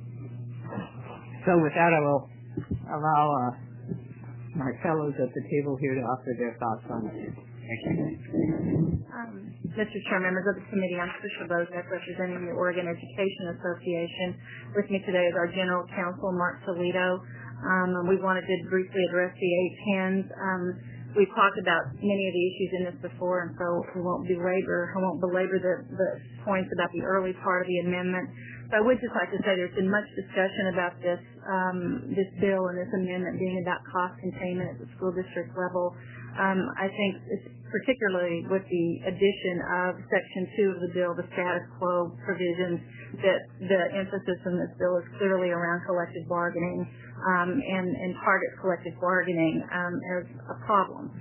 So with that, I will allow my fellows at the table here to offer their thoughts on it. Thank you. Mr. Chair, members of the committee, I'm Tricia Bozek, representing the Oregon Education Association. With me today is our General Counsel, Mark Toledo. We wanted to briefly address the A10s. We've talked about many of the issues in this before, and so I won't belabor the points about the early part of the amendment. But I would just like to say there's been much discussion about this bill and this amendment being about cost containment at the school district level. I think it's particularly with the addition of Section 2 of the bill, the status quo provisions, that the emphasis in this bill is clearly around collective bargaining and target collective bargaining as a problem.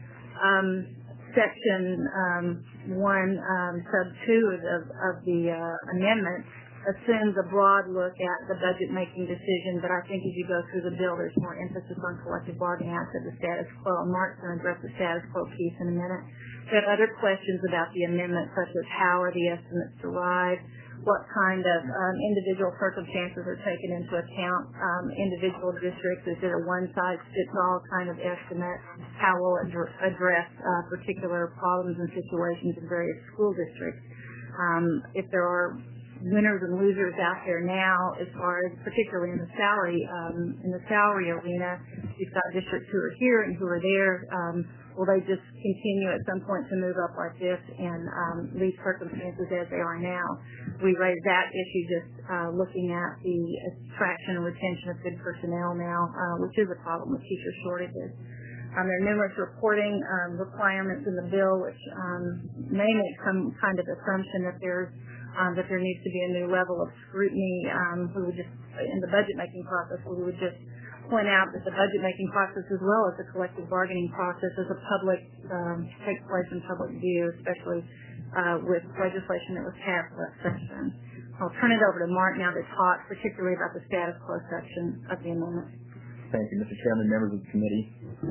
Section 1, sub 2 of the amendment assumes a broad look at the budget-making decision, but I think as you go through the bill, there's more emphasis on collective bargaining outside the status quo. And Mark's going to address the status quo piece in a minute. We have other questions about the amendment, such as how are the estimates derived, what kind of individual circumstances are taken into account, individual districts, is it a one-size-fits-all kind of estimate, how will it address particular problems and situations in various school districts. If there are winners and losers out there now, as far as particularly in the salary arena, you've got districts who are here and who are there. Will they just continue at some point to move up like this and leave circumstances as they are now? We raised that issue just looking at the attraction and retention of good personnel now, which is a problem with teacher shortages. There are numerous reporting requirements in the bill, which may make some kind of assumption that there needs to be a new level of scrutiny. We would just, in the budget-making process, we would just point out that the budget-making process, as well as the collective bargaining process, is a public, takes place in public view, especially with legislation that was passed last session. I'll turn it over to Mark now to talk particularly about the status quo section of the amendment. Thank you, Mr. Chairman, members of the committee.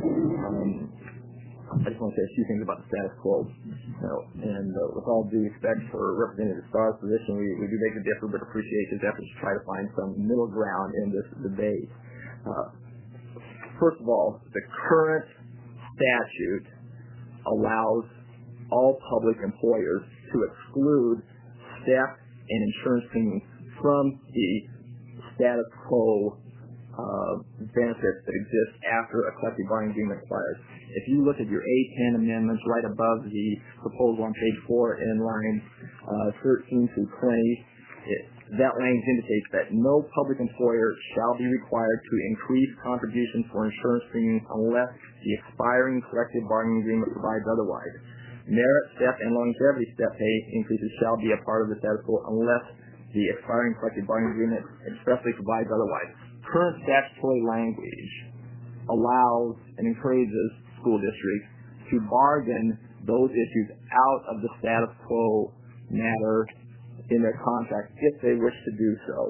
I just want to say a few things about the status quo. With all due respect for Representative Starr's position, we do beg to differ, but appreciate his efforts to try to find some middle ground in this debate. First of all, the current statute allows all public employers to exclude STEP and insurance premiums from the status quo benefits that exist after a collective bargaining agreement expires. If you look at your A10 amendments right above the proposal on page 4 in lines 13 through 20, that language indicates that no public employer shall be required to increase contributions for insurance premiums unless the expiring collective bargaining agreement provides otherwise. Merit, step, and longevity step pay increases shall be a part of the status quo unless the expiring collective bargaining agreement expressly provides otherwise. Current statutory language allows and encourages school districts to bargain those issues out of the status quo matter in their contract if they wish to do so.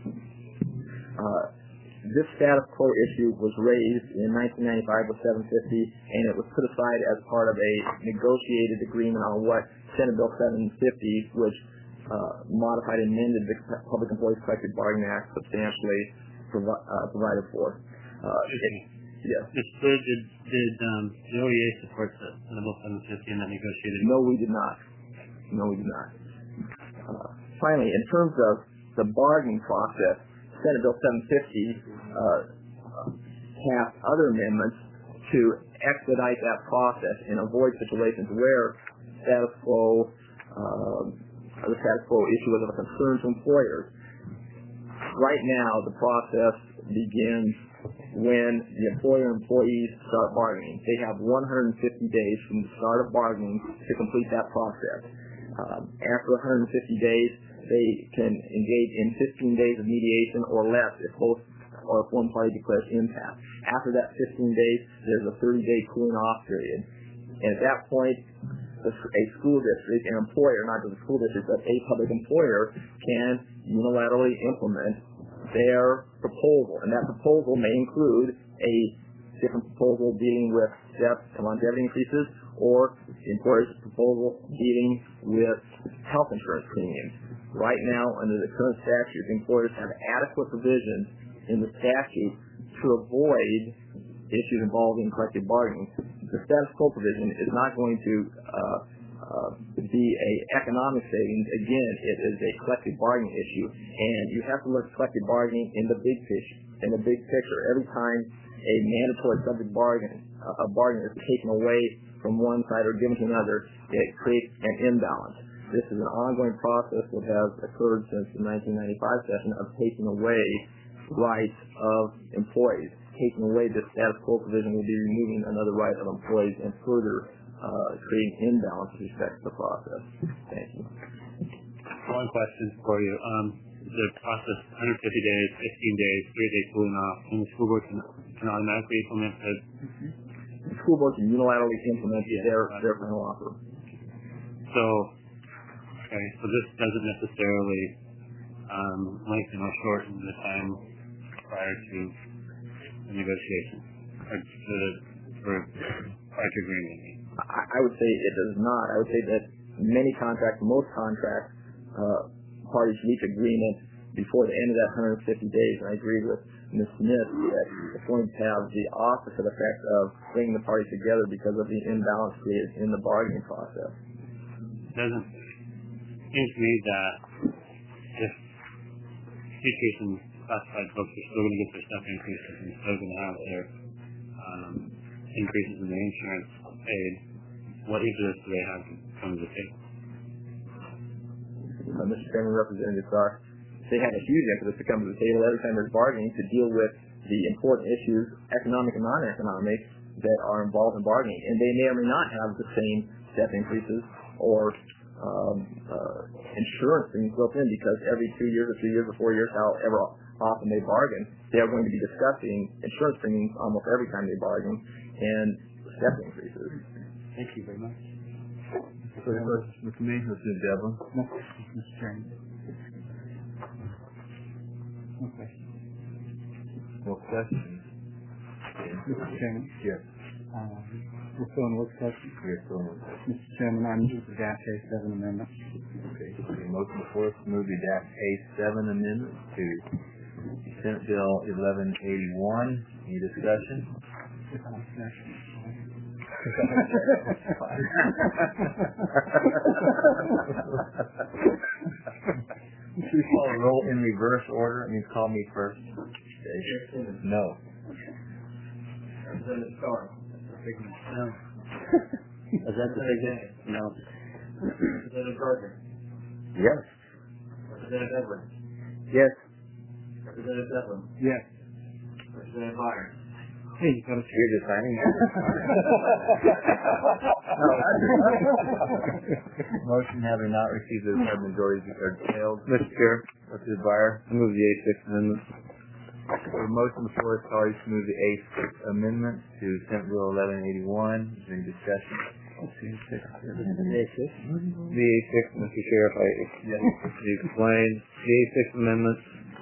This status quo issue was raised in 1995 with 750, and it was put aside as part of a negotiated agreement on what Senate Bill 750, which modified and amended the Public Employees Collective Bargaining Act, substantially provided for. Yes. Mr. did the OEA support Senate Bill 750 in that negotiated? No, we did not. Finally, in terms of the bargaining process, Senate Bill 750 passed other amendments to expedite that process and avoid situations where the status quo issue was of a concern to employers. Right now, the process begins when the employer and employees start bargaining. They have 150 days from the start of bargaining to complete that process. After 150 days, they can engage in 15 days of mediation or less if both or if one party declares impasse. After that 15 days, there's a 30-day cooling off period. And at that point, a school district, an employer, not just a school district, but a public employer, can unilaterally implement their proposal. And that proposal may include a different proposal dealing with steps and longevity increases, or the employer's proposal dealing with health insurance premiums. Right now, under the current statute, the employers have adequate provisions in the statute to avoid issues involving collective bargaining. The status quo provision is not going to be an economic savings. Again, it is a collective bargaining issue, and you have to look at collective bargaining in the big picture. Every time a mandatory subject bargain is taken away from one side or given to another, it creates an imbalance. This is an ongoing process that has occurred since the 1995 session of taking away rights of employees. Taking away this status quo provision will be removing another right of employees and further creating imbalance with respect to the process. Thank you. One question for you. The process, 150 days, 15 days, 3-day cooling off, and the school board can automatically implement it? The school board can unilaterally implement their final offer. So this doesn't necessarily lengthen or shorten the time prior to the negotiation, or prior to agreement. I would say it does not. I would say that many contracts, most contracts, parties reach agreement before the end of that 150 days. And I agree with Ms. Smith that it's going to have the opposite effect of bringing the parties together because of the imbalance created in the bargaining process. It doesn't seem to me that if education classified folks are still going to get their step increases and still going to have their increases in their insurance paid, what interest do they have to come to the table? Mr. Chairman, Representative Starr, they have a huge impetus to come to the table every time there's bargaining to deal with the important issues, economic and non-economic, that are involved in bargaining. And they may or may not have the same step increases or insurance things built in, because every 2 years or 3 years or 4 years, however often they bargain, they are going to be discussing insurance premiums almost every time they bargain and step increases. Thank you very much. Further questions for me? Let's do Devlin. No questions, Mr. Chairman. No questions. No questions. Mr. Chairman. Yes. We're still in work session. We're still in work session. Mr. Chairman, I move the Dash A7 amendment. Okay. Motion before us to move the Dash A7 amendment to Senate Bill 1181. Any discussion? Should we call a roll in reverse order? I mean, call me first. No. Representative Starr. No. Is that the big day? No. Representative Gardner. Yes. Representative Edwards. Yes. Representative Devlin. Yes. Representative Byron. Hey, you got to You're just signing it. Motion having not received the required majority declared failed. Mr. Chair. Representative Byer. I move the A6 amendment. A motion before us, colleagues, to move the A6 amendment to Senate Bill 1181. Is there any discussion? The The A6, Mr. Sheriff, you explained. The A6 amendment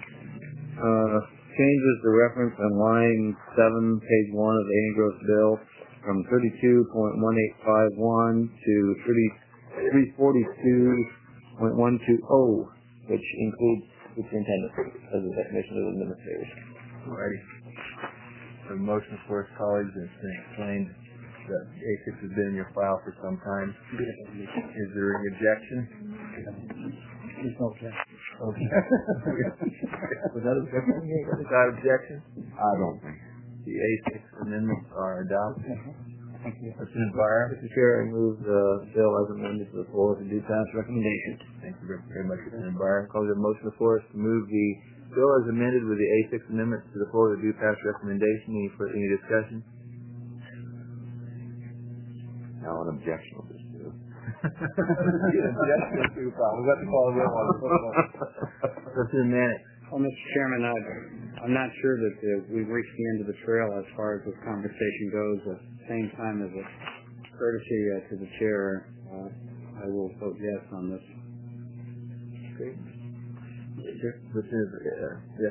changes the reference on line 7, page 1 of the Angross bill from 32.1851 to 342.120, which includes superintendent as a definition of administrators. Alrighty. A motion for us, colleagues, and it's been explained that A6 has been in your file for some time. Is there any objection? There's no objection. Okay. Without objection? Without objection? I don't think. The A6 amendments are adopted. Thank you. Representative Byer. Mr. Chair, I move the bill as amended to the floor with a due pass recommendation. Thank you very much, Representative Byer. I call the motion before us to move the bill as amended with the A6 amendments to the floor with a due pass recommendation. Any discussion? Now an objection will be due. Objection to problem. We've got to call a roll on football. Representative Mannix. Well, Mr. Chairman, I'm not sure that we've reached the end of the trail as far as this conversation goes. At the same time, as a courtesy to the chair, I will vote yes on this. Okay. Yes.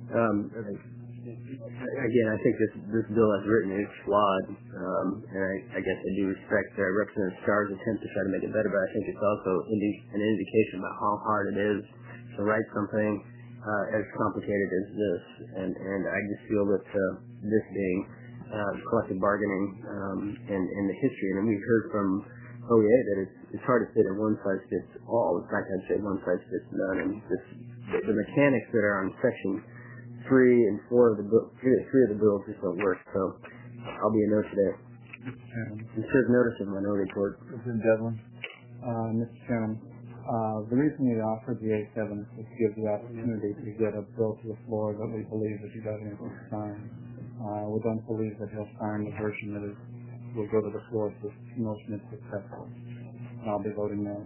Again, I think this bill as written is flawed, and I guess I do respect Representative Starr's attempt to try to make it better, but I think it's also an indication about how hard it is to write something as complicated as this, and I just feel that this being collective bargaining and the history, and we've heard from OEA that it's hard to say that one size fits all. In fact, I'd say one size fits none, and the mechanics that are on Section 3 and 4 of the bill, 3 of the bills just don't work. So I'll be a no today. And serve notice of minority report. Representative Devlin. Mr. Chairman, the reason we offered the A7 is to give the opportunity to get a bill to the floor that we believe that the governor will sign. We don't believe that he'll sign the version that will go to the floor if this motion is successful. And I'll be voting no.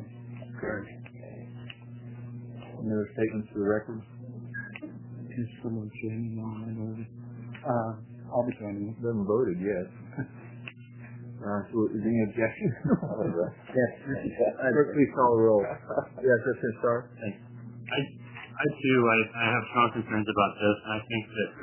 Any other statements for the record? Is someone joining on the minority? I'll be joining. We haven't voted yet. So is there any objection? Yes. Please call the roll. Yes, Representative Starr. I I too, I have strong concerns about this, and I think that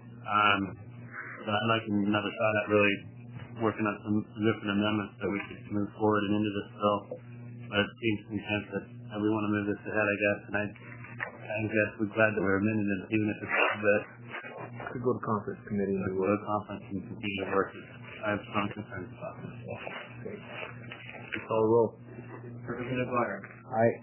I'd like another shot at really working on some different amendments that we could move forward and into this bill. But it seems content that we want to move this ahead, I guess, and I guess we're glad that we're amending it, even if it's a little bit. Could go to conference committee. Go to conference and continue to work. I have strong concerns about this. Okay. Call the roll. Representative Blair. Aye.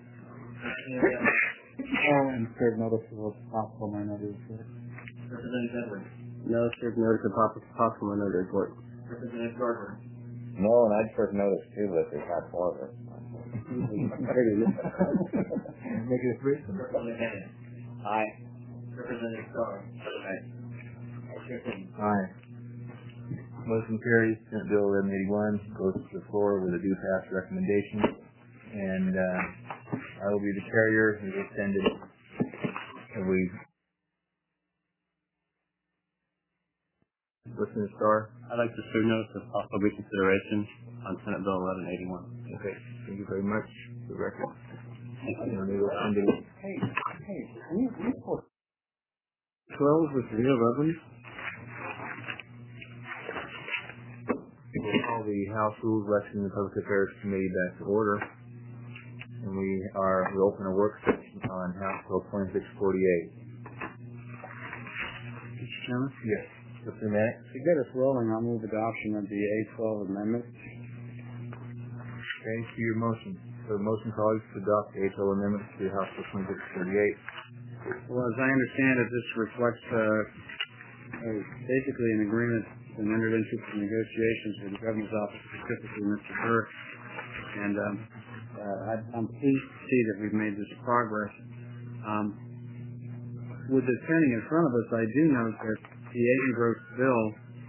And serve notice of possible minority report. Representative Edwards. No, serve notice of possible minority report. Representative Garber. No, and I'd first notice too that there's not four of us. Make it a three. Representative Bennett. Aye. Representative Starr. Aye. Aye. Motion carries. Senate Bill 1181 goes to the floor with a due pass recommendation. And I will be the carrier who extended. And we listen to Starr. I'd like to serve notice of possible reconsideration on Senate Bill 1181. Okay. Thank you very much for the record. Hey, we put 12 with the 11. We'll call the House Rules, Election, and Public Affairs Committee back to order. And we open a work session on House Bill 2648. Mr. Chairman? Yes. Mr. Mack? To get us rolling, I'll move adoption of the A12 amendment. Okay, to your motion. So the motion calls to adopt the A12 amendment to House Bill 2648. Well, as I understand it, this reflects basically an agreement and entered into some negotiations with the Governor's Office, specifically Mr. Burke. And I'm pleased to see that we've made this progress. With this pending in front of us, I do note that the Agengrowth bill,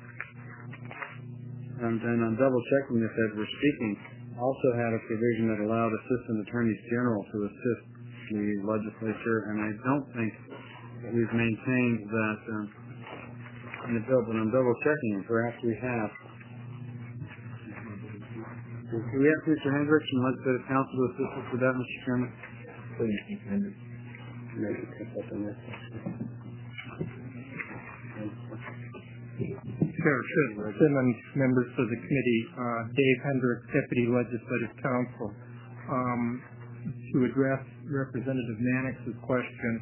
and I'm double checking this as we're speaking, also had a provision that allowed Assistant Attorneys General to assist the legislature, and I don't think that we've maintained that in the bill, but I'm double checking, and perhaps we have. Do we have Mr. Hendricks from Legislative Council to assist us with that, Mr. Chairman? Please, Mr. Hendricks. Chair Simmons, members of the committee, Dave Hendricks, Deputy Legislative Counsel. To address Representative Mannix's question,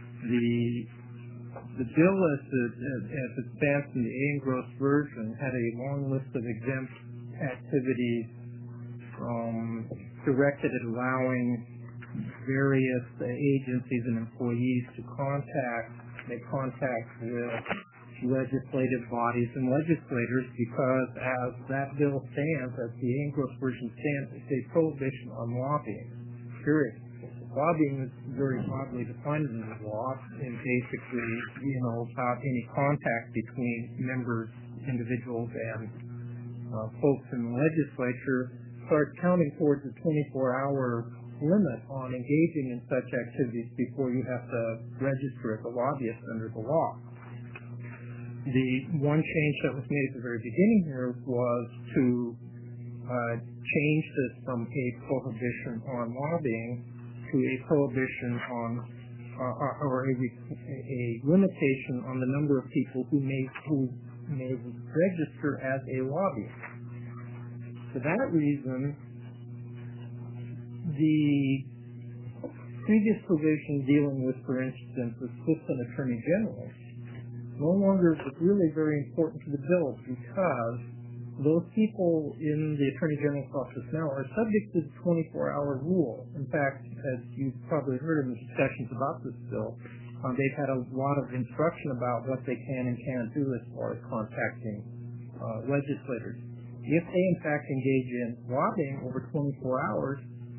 the bill as it stands in the Agengrowth version had a long list of exempt activities directed at allowing various agencies and employees to make contact with legislative bodies and legislators, because as that bill stands, as the Agengrowth version stands, it's a prohibition on lobbying, period. Lobbying is very broadly defined in the law, and basically, about any contact between members, individuals, and folks in the legislature starts counting towards the 24-hour limit on engaging in such activities before you have to register as a lobbyist under the law. The one change that was made at the very beginning here was to change this from a prohibition on lobbying to a prohibition on or a limitation on the number of people who may register as a lobbyist. For that reason, the previous provision dealing with, for instance, Assistant Attorney General no longer is really very important to the bill, because those people in the Attorney General's office now are subject to the 24-hour rule. In fact, as you've probably heard in the discussions about this bill, they've had a lot of instruction about what they can and can't do as far as contacting legislators. If they, in fact, engage in lobbying over 24 hours,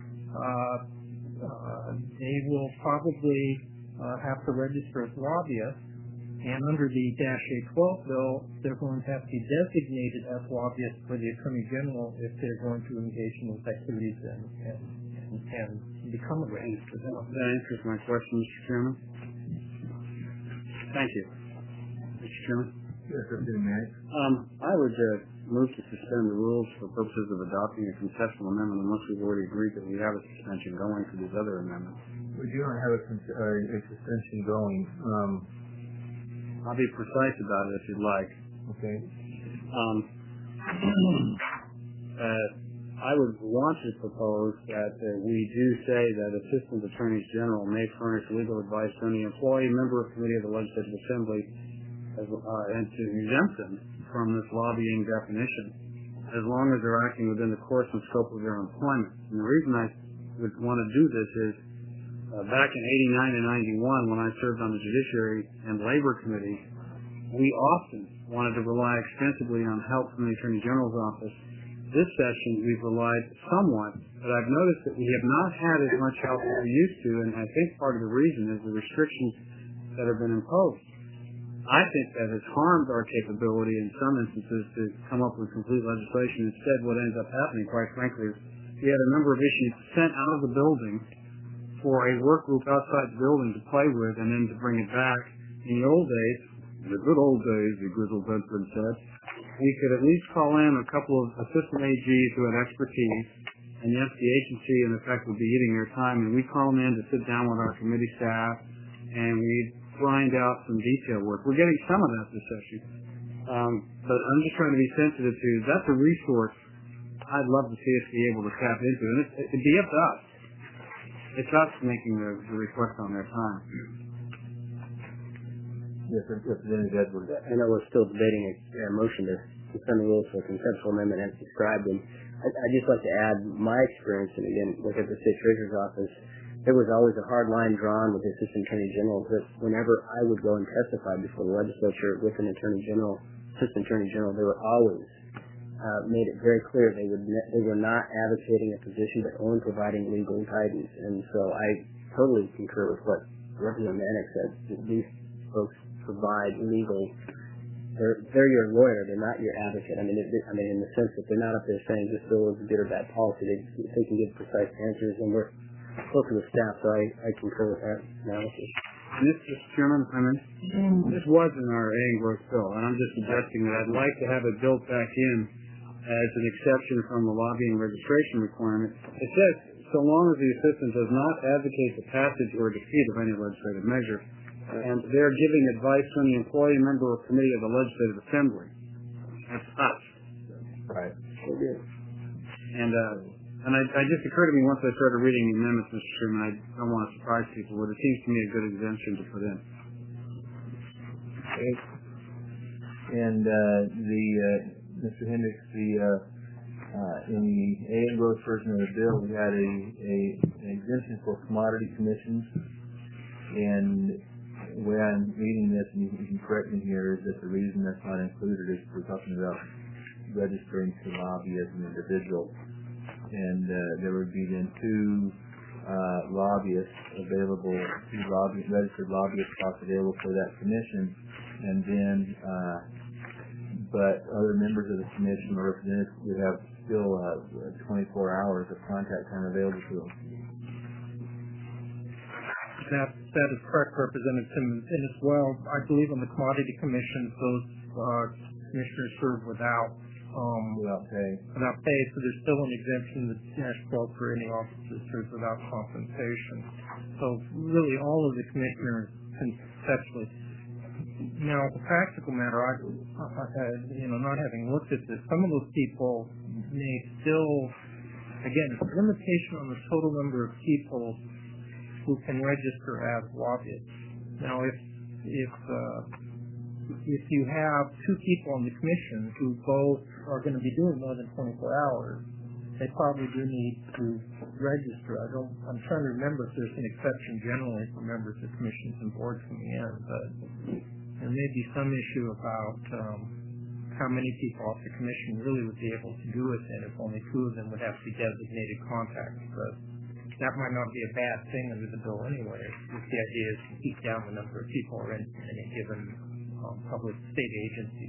they will probably have to register as lobbyists. And under the -A12 bill, they're going to have to be designated as lobbyists for the Attorney General if they're going to engage in those activities and become a registered lobbyist. That answers my question, Mr. Chairman. Thank you. Mr. Chairman? Yes, Mr. Mack. I would move to suspend the rules for purposes of adopting a concessional amendment unless we've already agreed that we have a suspension going for these other amendments. We do not have a suspension going. I'll be precise about it if you'd like. Okay. I would want to propose that we do say that Assistant Attorneys General may furnish legal advice to any employee, member of committee of the Legislative Assembly, and to exempt them from this lobbying definition, as long as they're acting within the course and scope of their employment. And the reason I would want to do this is, back in 89 and 91, when I served on the Judiciary and Labor Committee, we often wanted to rely extensively on help from the Attorney General's office. This session, we've relied somewhat, but I've noticed that we have not had as much help as we used to, and I think part of the reason is the restrictions that have been imposed. I think that has harmed our capability in some instances to come up with complete legislation. Instead, what ends up happening, quite frankly, is we had a number of issues sent out of the building for a work group outside the building to play with and then to bring it back. In the old days, the good old days, the Grizzle Bedford said, we could at least call in a couple of assistant AGs who had expertise, and yes, the agency in effect would be eating their time, and we'd call them in to sit down with our committee staff, and we'd grind out some detail work. We're getting some of that this session, but I'm just trying to be sensitive to, that's a resource I'd love to see us be able to tap into, and it'd be up to us. It's us making the request on their time. Yes, Representative Edwards. I know we're still debating a motion to suspend the rules for a conceptual amendment as described, and I'd just like to add my experience, and again, look at the State Treasurer's Office. There was always a hard line drawn with the Assistant Attorney General that whenever I would go and testify before the legislature with an Attorney General, Assistant Attorney General, they were always made it very clear they were not advocating a position but only providing legal guidance. And so I totally concur with what Representative Mannix said. These folks provide legal. They're your lawyer. They're not your advocate. I mean, in the sense that they're not up there saying this bill is a good or bad policy. They can give precise answers, and we're close to the staff, so I concur with that analysis. Mr. Chairman, this was in our Growth bill, and I'm just suggesting that I'd like to have it built back in as an exception from the lobbying registration requirement. It says, so long as the assistant does not advocate the passage or defeat of any legislative measure, and they're giving advice to any employee, member, or committee of the Legislative Assembly. That's us. Right. And it just occurred to me once I started reading the amendments, Mr. Chairman, I don't want to surprise people, but it seems to me a good exemption to put in. Okay. And Mr. Hendricks, in the A.M. Growth version of the bill, we had an exemption for commodity commissions, and the way I'm reading this, and you can correct me here, is that the reason that's not included is we're talking about registering to lobby as an individual. And there would be then two lobbyists available, registered lobbyist spots available for that commission, and then but other members of the commission or representatives would have still 24 hours of contact time available to them. That is correct, Representative Simmons. And as well, I believe on the commodity commissions, those commissioners serve without pay. So there's still an exemption that's called for any officers served without compensation. So really, all of the commissioners conceptually. Now, as a practical matter, not having looked at this, some of those people may still, again, limitation on the total number of people who can register as lobbyists. Now, if you have two people on the commission who both are going to be doing more than 24 hours, they probably do need to register. I'm trying to remember if there's an exception generally for members of commissions and boards coming in, but there may be some issue about how many people off the commission really would be able to do it, and if only two of them would have to be designated contacts. But that might not be a bad thing under the bill anyway. If the idea is to keep down the number of people in any given public state agency.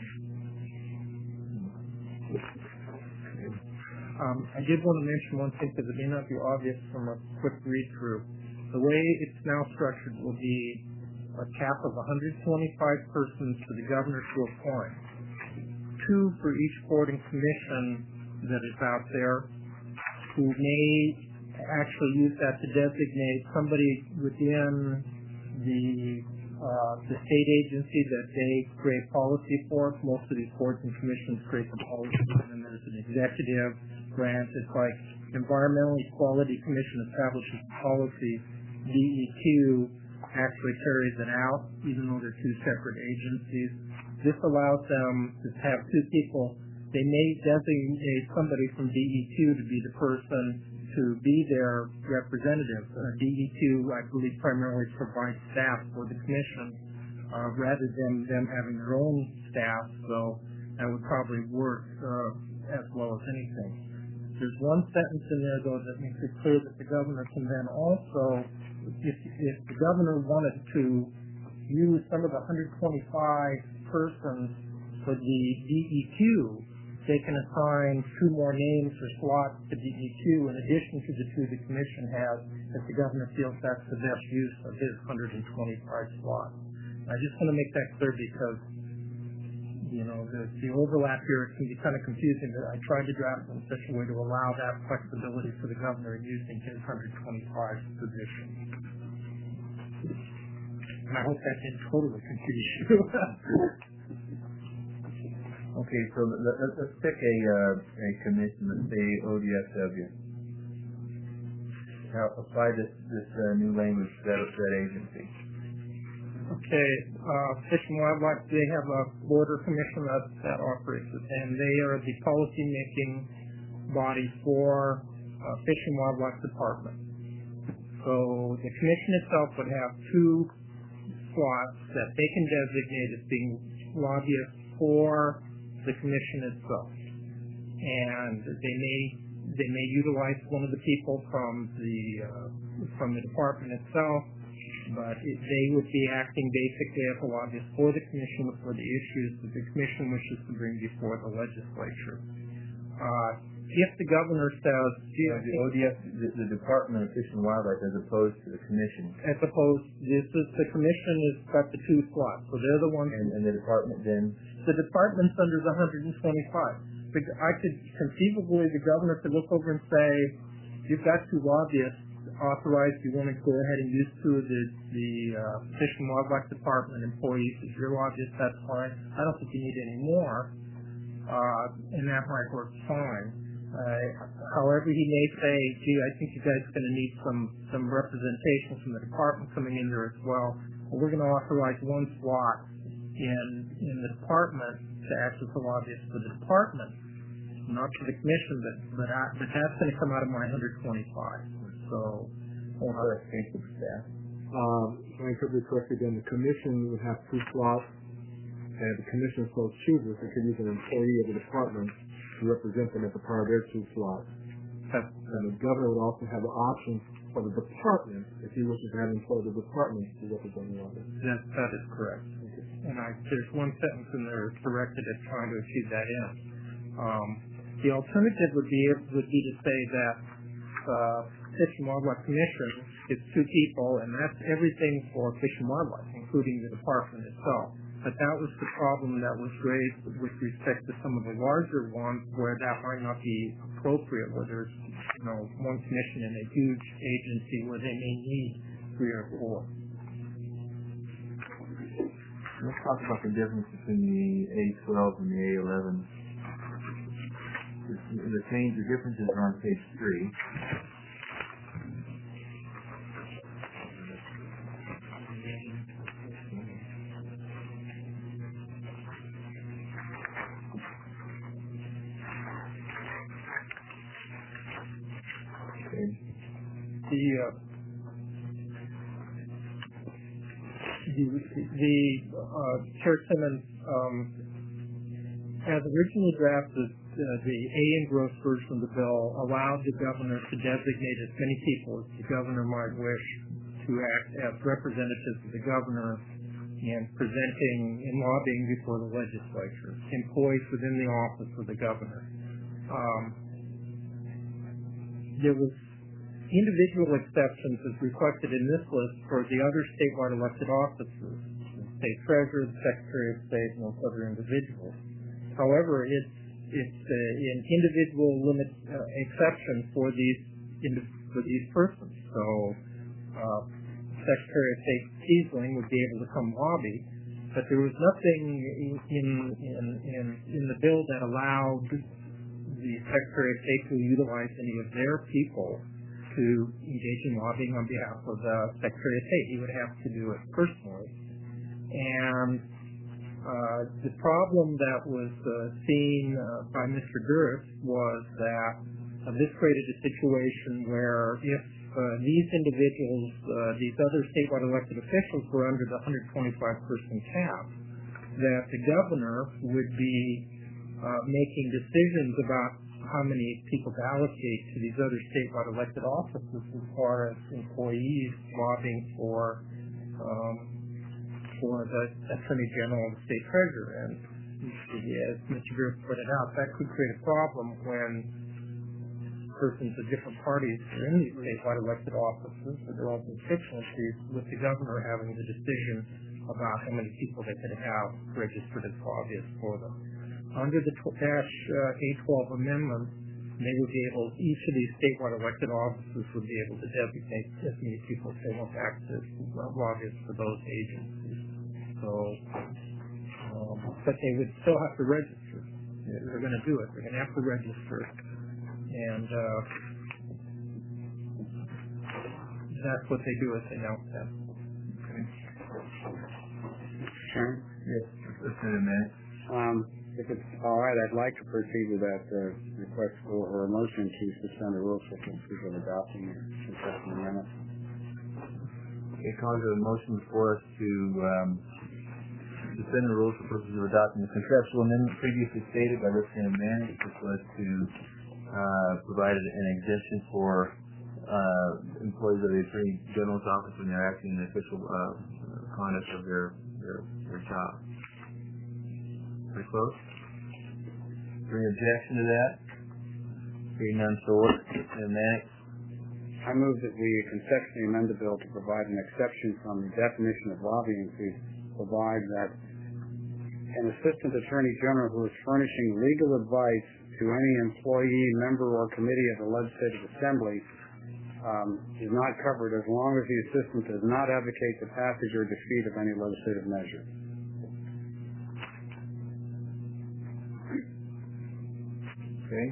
I did want to mention one thing because it may not be obvious from a quick read-through. The way it's now structured will be a cap of 125 persons for the governor to appoint, 2 for each board and commission that is out there, who may actually use that to designate somebody within the state agency that they create policy for. Most of these boards and commissions create the policy, and then there's an executive branch. It's like Environmental Equality Commission establishes policy. DEQ actually carries it out, even though they're two separate agencies. This allows them to have two people. They may designate somebody from DEQ to be the person to be their representative. DEQ, I believe, primarily provides staff for the commission rather than them having their own staff, so that would probably work as well as anything. There's one sentence in there, though, that makes it clear that the governor can then also, if the governor wanted to use some of the 125 persons for the DEQ, they can assign two more names or slots to DEQ in addition to the two the commission has, if the governor feels that's the best use of his 125 slots. I just want to make that clear because, the overlap here can be kind of confusing. I tried to draft it in such a way to allow that flexibility for the governor in using his 125 position. And I hope that didn't totally confuse you. Okay, so let's pick a commission, let's say ODFW. Now apply this new language to that agency. Okay, Fish and Wildlife, they have a border commission that operates it, and they are the policy-making body for Fish and Wildlife Department. So the commission itself would have two slots that they can designate as being lobbyists for the commission itself, and they may utilize one of the people from the department itself, but they would be acting basically as a lobbyist for the commission for the issues that the commission wishes to bring before the legislature. If the governor says, the ODF, the Department of Fish and Wildlife, as opposed to the commission. As opposed, the commission has got the two slots, so they're the ones. And the department then? The department's under the 125. I could conceivably, the governor could look over and say, you've got two lobbyists authorized, you want to go ahead and use two of the Fish and Wildlife Department employees as your lobbyists, that's fine. I don't think you need any more, and that might work fine. However, he may say, gee, I think you guys are going to need some representation from the department coming in there as well. We're going to authorize one slot in the department to act as a lobbyist for the department, not for the commission, but that's going to come out of my 125. So, more clarification for staff. If I interpret correctly, then the commission would have two slots, and if the commission so chooses, it could use an employee of the department to represent them as a part of their two slots. And the governor would also have the option for the department, if he wishes to have an employee of the department to represent the other. That is correct. Okay. And there's one sentence in there directed at trying to achieve that end. The alternative would be to say that Fish and Wildlife Commission is two people, and that's everything for Fish and Wildlife, including the department itself. But that was the problem that was raised with respect to some of the larger ones where that might not be appropriate, where there's one commission in a huge agency where they may need 3 or 4. Let's talk about the difference between the A12 and the A11. The differences are on page 3. Chair Simmons, as originally drafted, the A engrossed version of the bill allowed the governor to designate as many people as the governor might wish to act as representatives of the governor in presenting and lobbying before the legislature, employees within the office of the governor. There was individual exceptions as reflected in this list for the other statewide elected offices, the state treasurer, the secretary of state, and those other individuals. However, it's an individual limit exception for these for these persons. So Secretary of State Kiesling would be able to come lobby, but there was nothing in the bill that allowed the Secretary of State to utilize any of their people to engage in lobbying on behalf of the Secretary of State. He would have to do it personally. And the problem that was seen by Mr. Durst was that this created a situation where if these individuals, these other statewide elected officials were under the 125-person cap, that the governor would be making decisions about how many people to allocate to these other statewide elected offices as far as employees lobbying for the Attorney General and the State Treasurer. And as Mr. Durst pointed out, that could create a problem when persons of different parties are in these statewide elected offices for their own constituencies, with the governor having the decision about how many people they could have registered as lobbyists for them. Under the A12 amendment, they would be able, each of these statewide elected offices would be able to designate as many people as they want to act as lobbyists for those agencies. So, but they would still have to register. They're going to do it. They're going to have to register. And that's what they do as they announce that. Okay. Sharon? Yes, just in a minute. If it's all right, I'd like to proceed with that request for or a motion to suspend the rules for purposes of adopting the concession amendment. Okay, calling a motion for us to suspend the rules for purposes of adopting the contractual amendment previously stated by Representative Manning, which was to provide an exemption for employees of the Attorney General's office when they're acting in the official conduct of their job. Pretty close? Is there any objection to that? Hearing none, so ordered. And next. I move that we conceptually amend the bill to provide an exception from the definition of lobbying to provide that an assistant attorney general who is furnishing legal advice to any employee, member, or committee of the Legislative Assembly is not covered as long as the assistant does not advocate the passage or defeat of any legislative measure. Okay.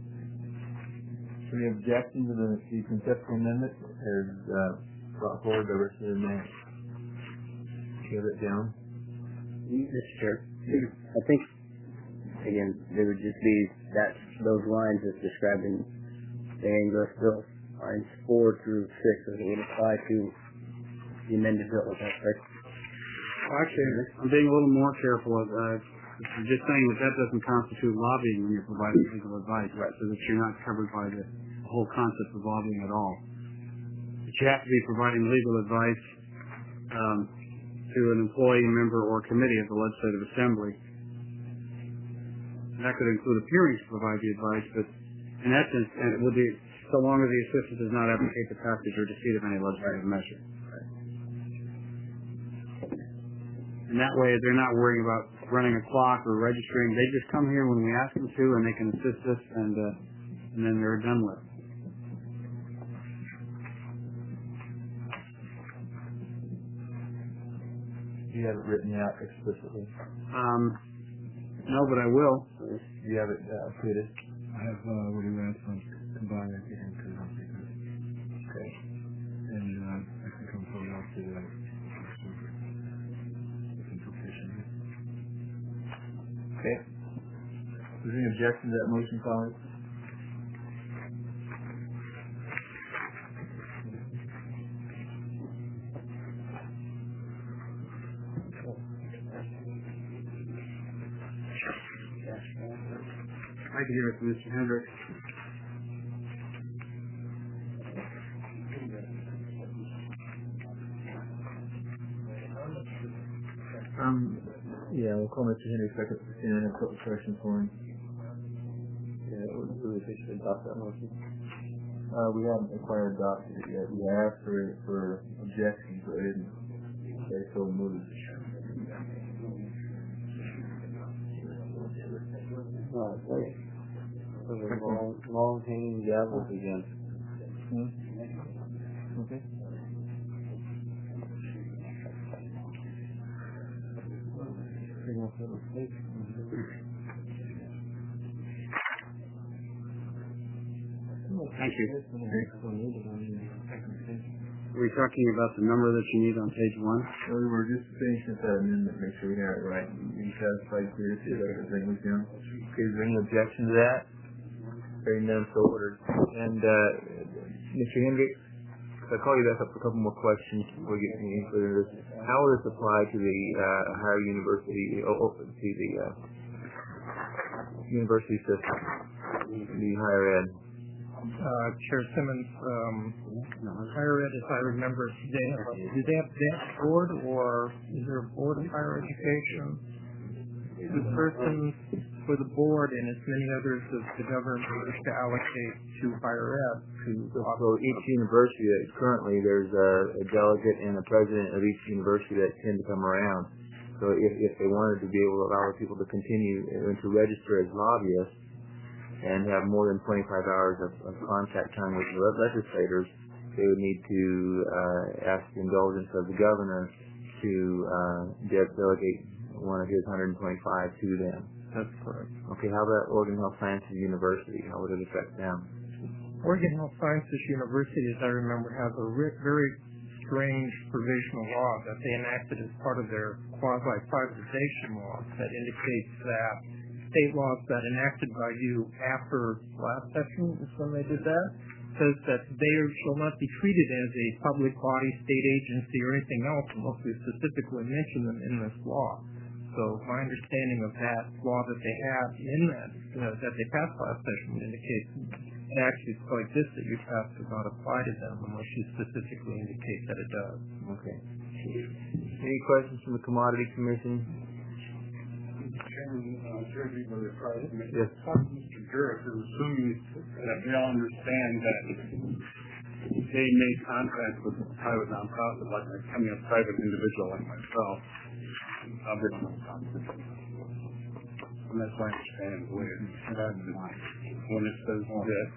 Any objections to the conceptual amendment as brought forward by Representative Manning? Give it down. Mr. Chair, I think, again, there would just be those lines as described in the English bill, lines 4 through 6, as it would apply to the amended bill. Is that correct? Actually, I'm being a little more careful. I'm just saying that doesn't constitute lobbying when you're providing legal advice, right? So that you're not covered by the whole concept of lobbying at all. But you have to be providing legal advice to an employee, member, or committee of the Legislative Assembly. That could include appearing to provide the advice, but in essence, it would be so long as the assistant does not advocate the passage or defeat of any legislative measure. And that way, they're not worrying about running a clock or registering. They just come here when we ask them to, and they can assist us, and then they're done with. You have it written out explicitly? No, but I will. You have it tweeted? I have what he read from combined at the end to the Okay. And I can come forward up to the Okay. Is there any objection to that motion, colleagues? I can hear it from Mr. Hendricks. Yeah, we'll call Mr. Henry second and have a couple questions for him. Yeah, we should adopt that motion. We haven't acquired adopted it yet. We asked for objections, but they didn't. They so moved. Those are long hanging gavels again. Okay. Thank you. Are we talking about the number that you need on page 1? So we were just finishing that amendment, make sure we have it right. You satisfied clear to see that everything was down? Okay, is there any objection to that? Hearing none, so ordered. And, Mr. Hendricks, if I call you back up for a couple more questions before we get any further into this. How will this apply to the higher university, to the university system, the higher ed? Chair Simmons, higher ed, as I remember, do they have a board, or is there a board of higher education? The person for the board and as many others as the governor wish to allocate to higher ed. So each university, currently there's a delegate and a president of each university that tend to come around. So if they wanted to be able to allow people to continue and to register as lobbyists, and have more than 25 hours of contact time with the legislators, they would need to ask the indulgence of the governor to delegate one of his 125 to them. That's correct. Okay, how about Oregon Health Sciences University? How would it affect them? Oregon Health Sciences University, as I remember, has a very strange provisional law that they enacted as part of their quasi-privatization law that indicates that state laws that enacted by you after last session is when they did that, says that they shall not be treated as a public body, state agency, or anything else unless we specifically mention them in this law. So my understanding of that law that they have in that, that they passed last session indicates statutes like this that you passed does not apply to them unless you specifically indicate that it does. Okay. Any questions from the Commodity Commission? Yes. Mr. Jurek is assuming that they all understand that they made contracts with a private nonprofit, like becoming a private individual like myself. I'll be on the competition. And that's my understanding of the way when it says that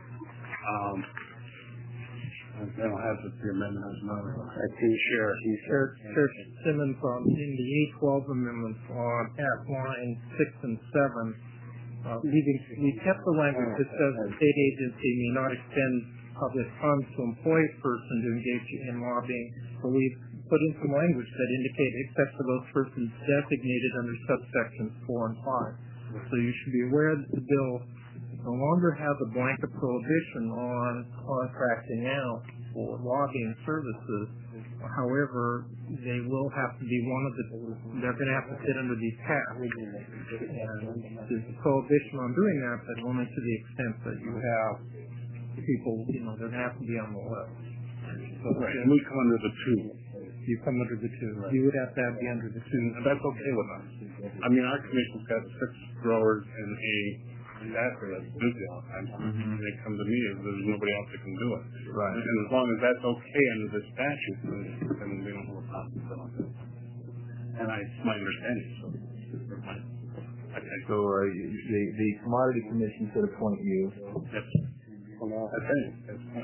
they don't have the amendment as well. I see, Chair Simmons, in the A12 amendments on at line 6 and 7, we kept the language that says the state agency may not extend public funds to employ a person to engage in lobbying, but we've put in some language that indicates except for those persons designated under subsections 4 and 5. So you should be aware that the bill no longer has a blanket prohibition on contracting out for lobbying services. However, they will have to be they're going to have to fit under these caps. And there's a prohibition on doing that, but only to the extent that you have people, they're going to have to be on the list. So right, and we come under the 2. You come under the 2. Right. You would have to be under the 2. And that's okay with us. I mean, our commission's got 6 growers and a staff that's busy all the time. Mm-hmm. They come to me if there's nobody else that can do it. Right. And as long as that's okay under the statute, then we don't have a problem with it. And it's my understanding, so we're fine. So the Commodity Commission should appoint you. Yes. I think that's fine.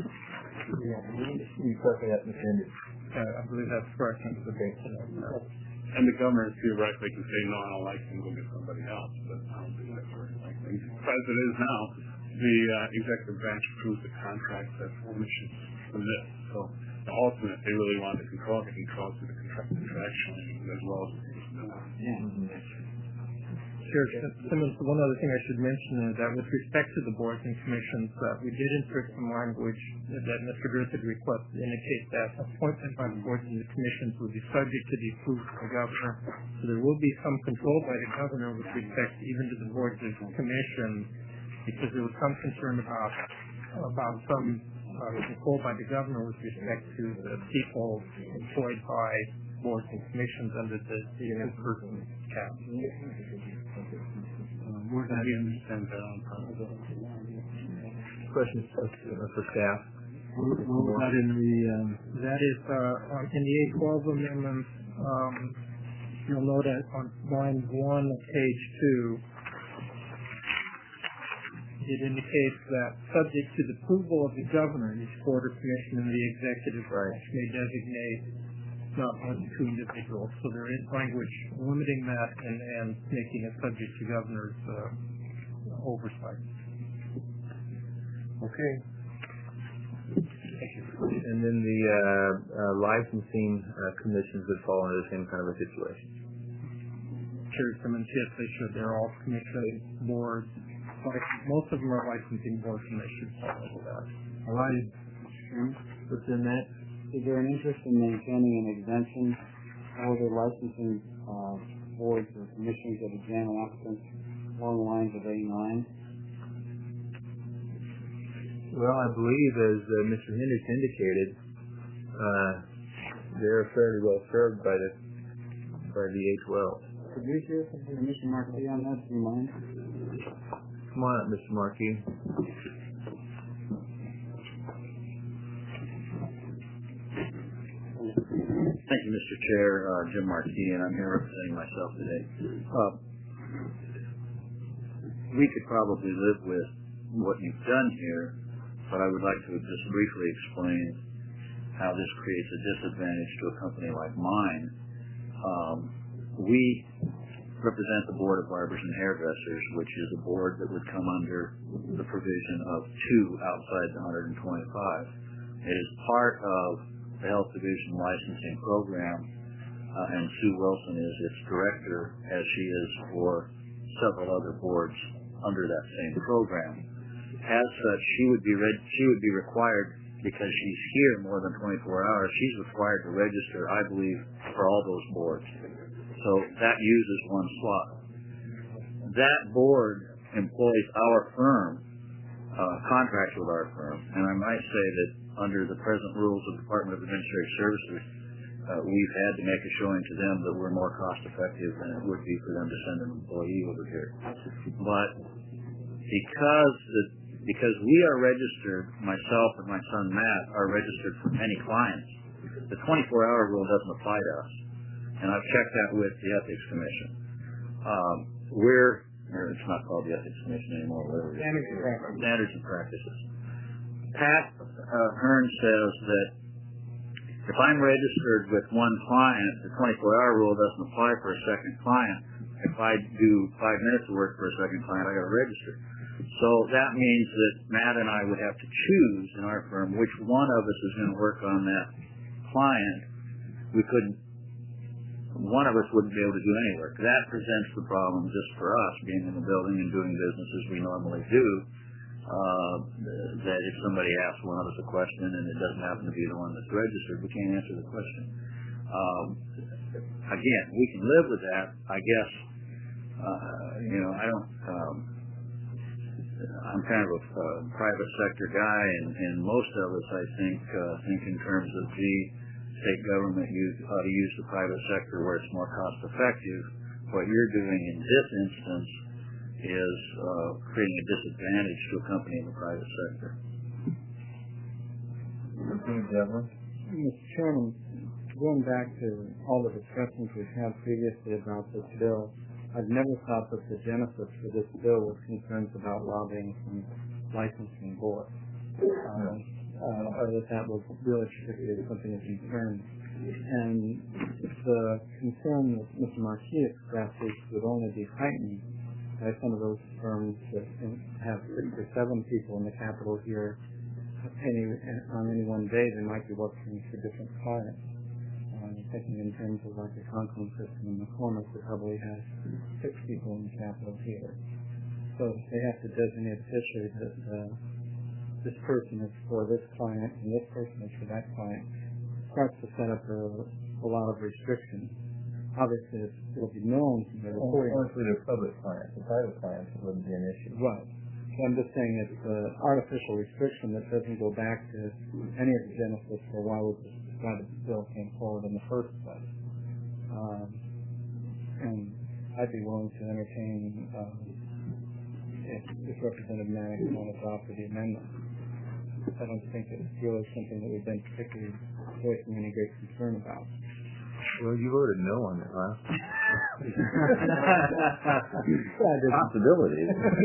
You correct that, Mr. Hendricks. I believe that's correct. Okay. And the governor theoretically can say, no, I don't like him, go get somebody else. But I don't think that's very likely. As it is now, the executive branch approves the contract that commissions submit. So the ultimate, they really want to control, they control through the contraction as well as Chair Simmons, one other thing I should mention is that with respect to the boards and commissions, we did insert some language that Mr. Griffith requested to indicate that appointment by the boards and the commissions would be subject to the approval of the governor. So there will be some control by the governor with respect even to the boards and commissions, because there was some concern about some control by the governor with respect to the people employed by boards and commissions under the two-person cap. Where do you understand that on process? Questions for staff? That is in the A12 amendments. You'll note that on line 1 of page 2, it indicates that subject to the approval of the governor, each board or commission and the executive branch may designate not one to two individuals. So there is language limiting that and making it subject to governor's oversight. Okay. Thank you. And then the licensing commissions would fall under the same kind of a situation. Chair Simmons, yes, they should. They're all commission boards. Most of them are licensing board commissions. All right. What's in that? Is there an interest in maintaining an exemption for the licensing boards or commissions that examine applicants along the lines of A9? Well, I believe, as Mr. Hendricks indicated, they're fairly well served by the A12. Could we hear something from Mr. Marquis on that? Do you mind? Come on up, Mr. Marquis. Thank you, Mr. Chair. Jim Marquis, and I'm here representing myself today. We could probably live with what you've done here, but I would like to just briefly explain how this creates a disadvantage to a company like mine. We represent the Board of Barbers and Hairdressers, which is a board that would come under the provision of 2 outside the 125. It is part of the Health Division licensing program, and Sue Wilson is its director, as she is for several other boards under that same program. As such, she would be required, because she's here more than 24 hours, she's required to register, I believe, for all those boards. So that uses one slot. That board employs our firm, contracts with our firm, and I might say that under the present rules of the Department of Administrative Services, we've had to make a showing to them that we're more cost effective than it would be for them to send an employee over here. But because we are registered, myself and my son Matt are registered for many clients, the 24-hour rule doesn't apply to us. And I've checked that with the Ethics Commission. It's not called the Ethics Commission anymore, whatever it is. Standards and Practices. Pat Hearn says that if I'm registered with one client, the 24-hour rule doesn't apply for a second client. If I do 5 minutes of work for a second client, I got to register. So that means that Matt and I would have to choose in our firm which one of us is going to work on that client. One of us wouldn't be able to do any work. That presents the problem just for us being in the building and doing business as we normally do, that if somebody asks one of us a question and it doesn't happen to be the one that's registered, we can't answer the question. Again, we can live with that. I guess, I'm kind of a private sector guy, and most of us, I think in terms of state government ought to use the private sector where it's more cost effective. What you're doing in this instance is creating a disadvantage to a company in the private sector. Mr. Chairman, going back to all the discussions we've had previously about this bill, I've never thought that the genesis for this bill was concerns about lobbying from licensing boards. Or that was really particularly something of concern. And the concern that Mr. Marquis expressed would only be heightened by some of those firms that have 6 or 7 people in the Capitol here. On any one day, they might be working for different clients. Thinking in terms of like the Conklin system in McCormick that probably has 6 people in the Capitol here. So they have to designate officially that this person is for this client and this person is for that client. It starts to set up a lot of restrictions. Obviously, it will be known from the reporting. Mostly they're public clients. The private clients wouldn't be an issue. Right. So I'm just saying it's an artificial restriction that doesn't go back to any of the genesis for why the bill came forward in the first place. And I'd be willing to entertain if Representative Maddox wanted to offer the amendment. I don't think it's really something that we've been particularly voicing any great concern about. Well, you voted no on it last time. Possibility.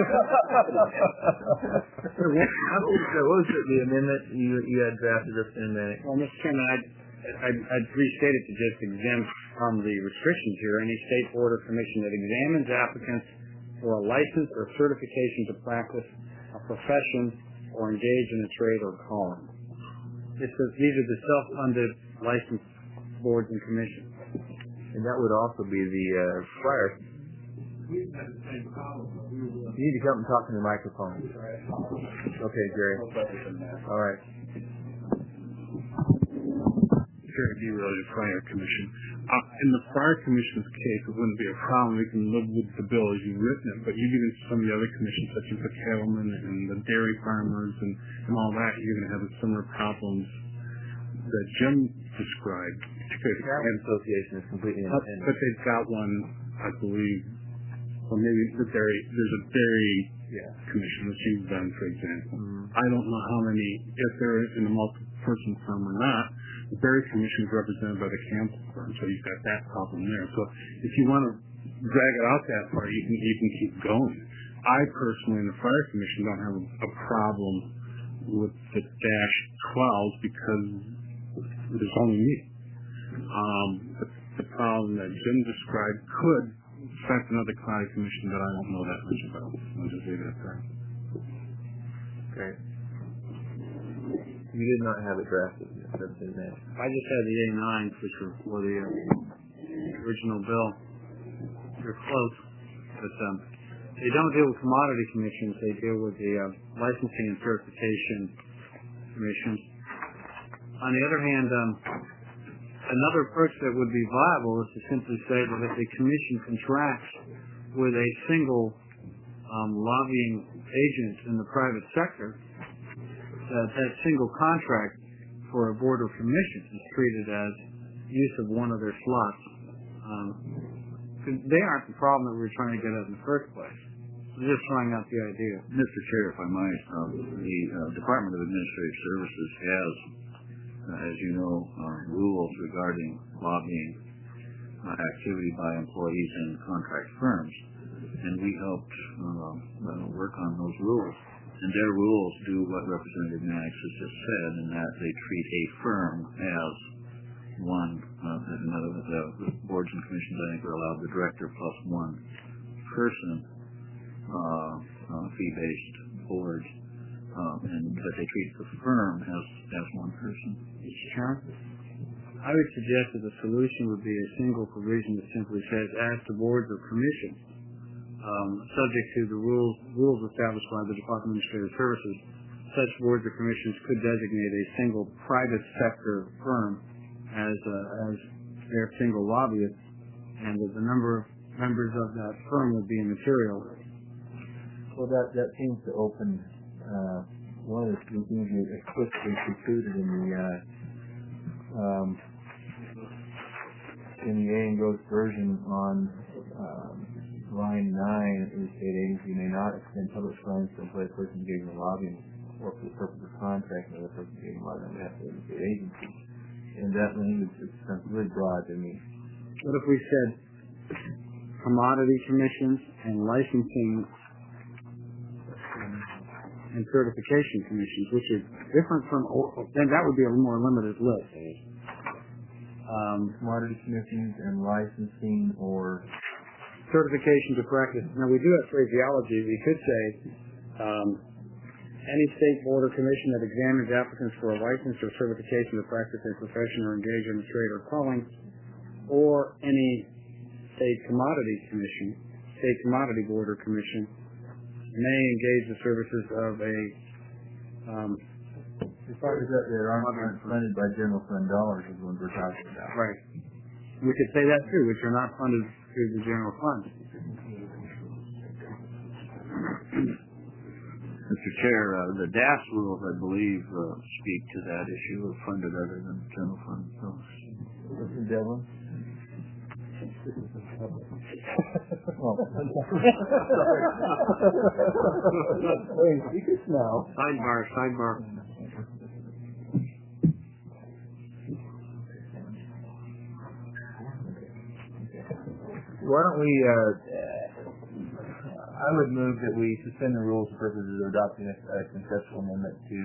What was the amendment you had drafted this in there? Well, Mr. Chairman, I'd restate it to just exempt from the restrictions here any state board or commission that examines applicants for a license or certification to practice a profession or engage in a trade or calling. These are the self-funded licensed boards and commissions. And that would also be the prior. You need to come and talk in the microphone. Okay, Jerry. All right. Sure, it'd be really a prior commission. In the prior commission's case, it wouldn't be a problem. We can live with the bill as you've written it. But you get into some of the other commissions, such as the cattlemen and the dairy farmers and all that, you're going to have similar problems that Jim described. The Cattlemen Association is completely independent. But they've got one, I believe, or maybe there's a dairy commission that you've done, for example. I don't know how many, if they're in a multi-person firm or not. The dairy commission is represented by the council firm, so you've got that problem there. So if you want to drag it out that far, you can keep going. I personally, in the fire commission, don't have a problem with the -12 because there's only me. The problem that Jim described could affect another county commission that I don't know that much about. I'll just leave it at that. Okay. You did not have it drafted. I just had the A9s, which were for the original bill. They're close, but they don't deal with commodity commissions. They deal with the licensing and certification commissions. On the other hand, another approach that would be viable is to simply say that if a commission contracts with a single lobbying agent in the private sector, that single contract for a board or commission is treated as use of one of their slots. They aren't the problem that we were trying to get at in the first place. We're just trying out the idea. Mr. Chair, if I might, the Department of Administrative Services has, as you know, rules regarding lobbying activity by employees and contract firms, and we helped work on those rules. And their rules do what Representative Mannix has just said, in that they treat a firm as one. The boards and commissions, I think, are allowed the director plus one person, fee-based boards, but they treat the firm as one person. Mr. Chairman, I would suggest that the solution would be a single provision that simply says, as to boards or commissions, subject to the rules established by the Department of Administrative Services, such boards or commissions could designate a single private sector firm as their single lobbyist, and that the number of members of that firm would be immaterial. Well, that seems to open one of the things you explicitly precluded in the A and Gross version on line 9, the state agency may not extend public funds to employ a person engaged in lobbying or for the purpose of contracting with a person engaged in lobbying on behalf of the state agency. And that language is really broad to me. What if we said commodity commissions and licensing and certification commissions, which is different from, then that would be a more limited list. Commodity commissions and licensing or certification to practice. Now, we do have phraseology. We could say any state board or commission that examines applicants for a license or certification to practice a profession or engage in a trade or calling, or any state commodity commission, state commodity board or commission may engage the services of a as far as that aren't funded by general fund dollars is what we're talking about. Right. We could say that too, which are not funded through the general fund. Mr. Chair, the DAS rules, I believe, speak to that issue of funded other than general fund. So. Mr. Devlin? You can smell. Sidebar. Why don't we, I would move that we suspend the rules for purposes of adopting a conceptual amendment to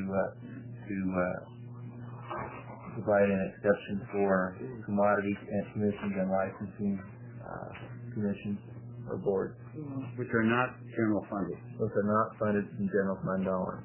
provide an exception for commodity commissions and licensing commissions or boards. Which are not general funded. Which are not funded from general fund dollars.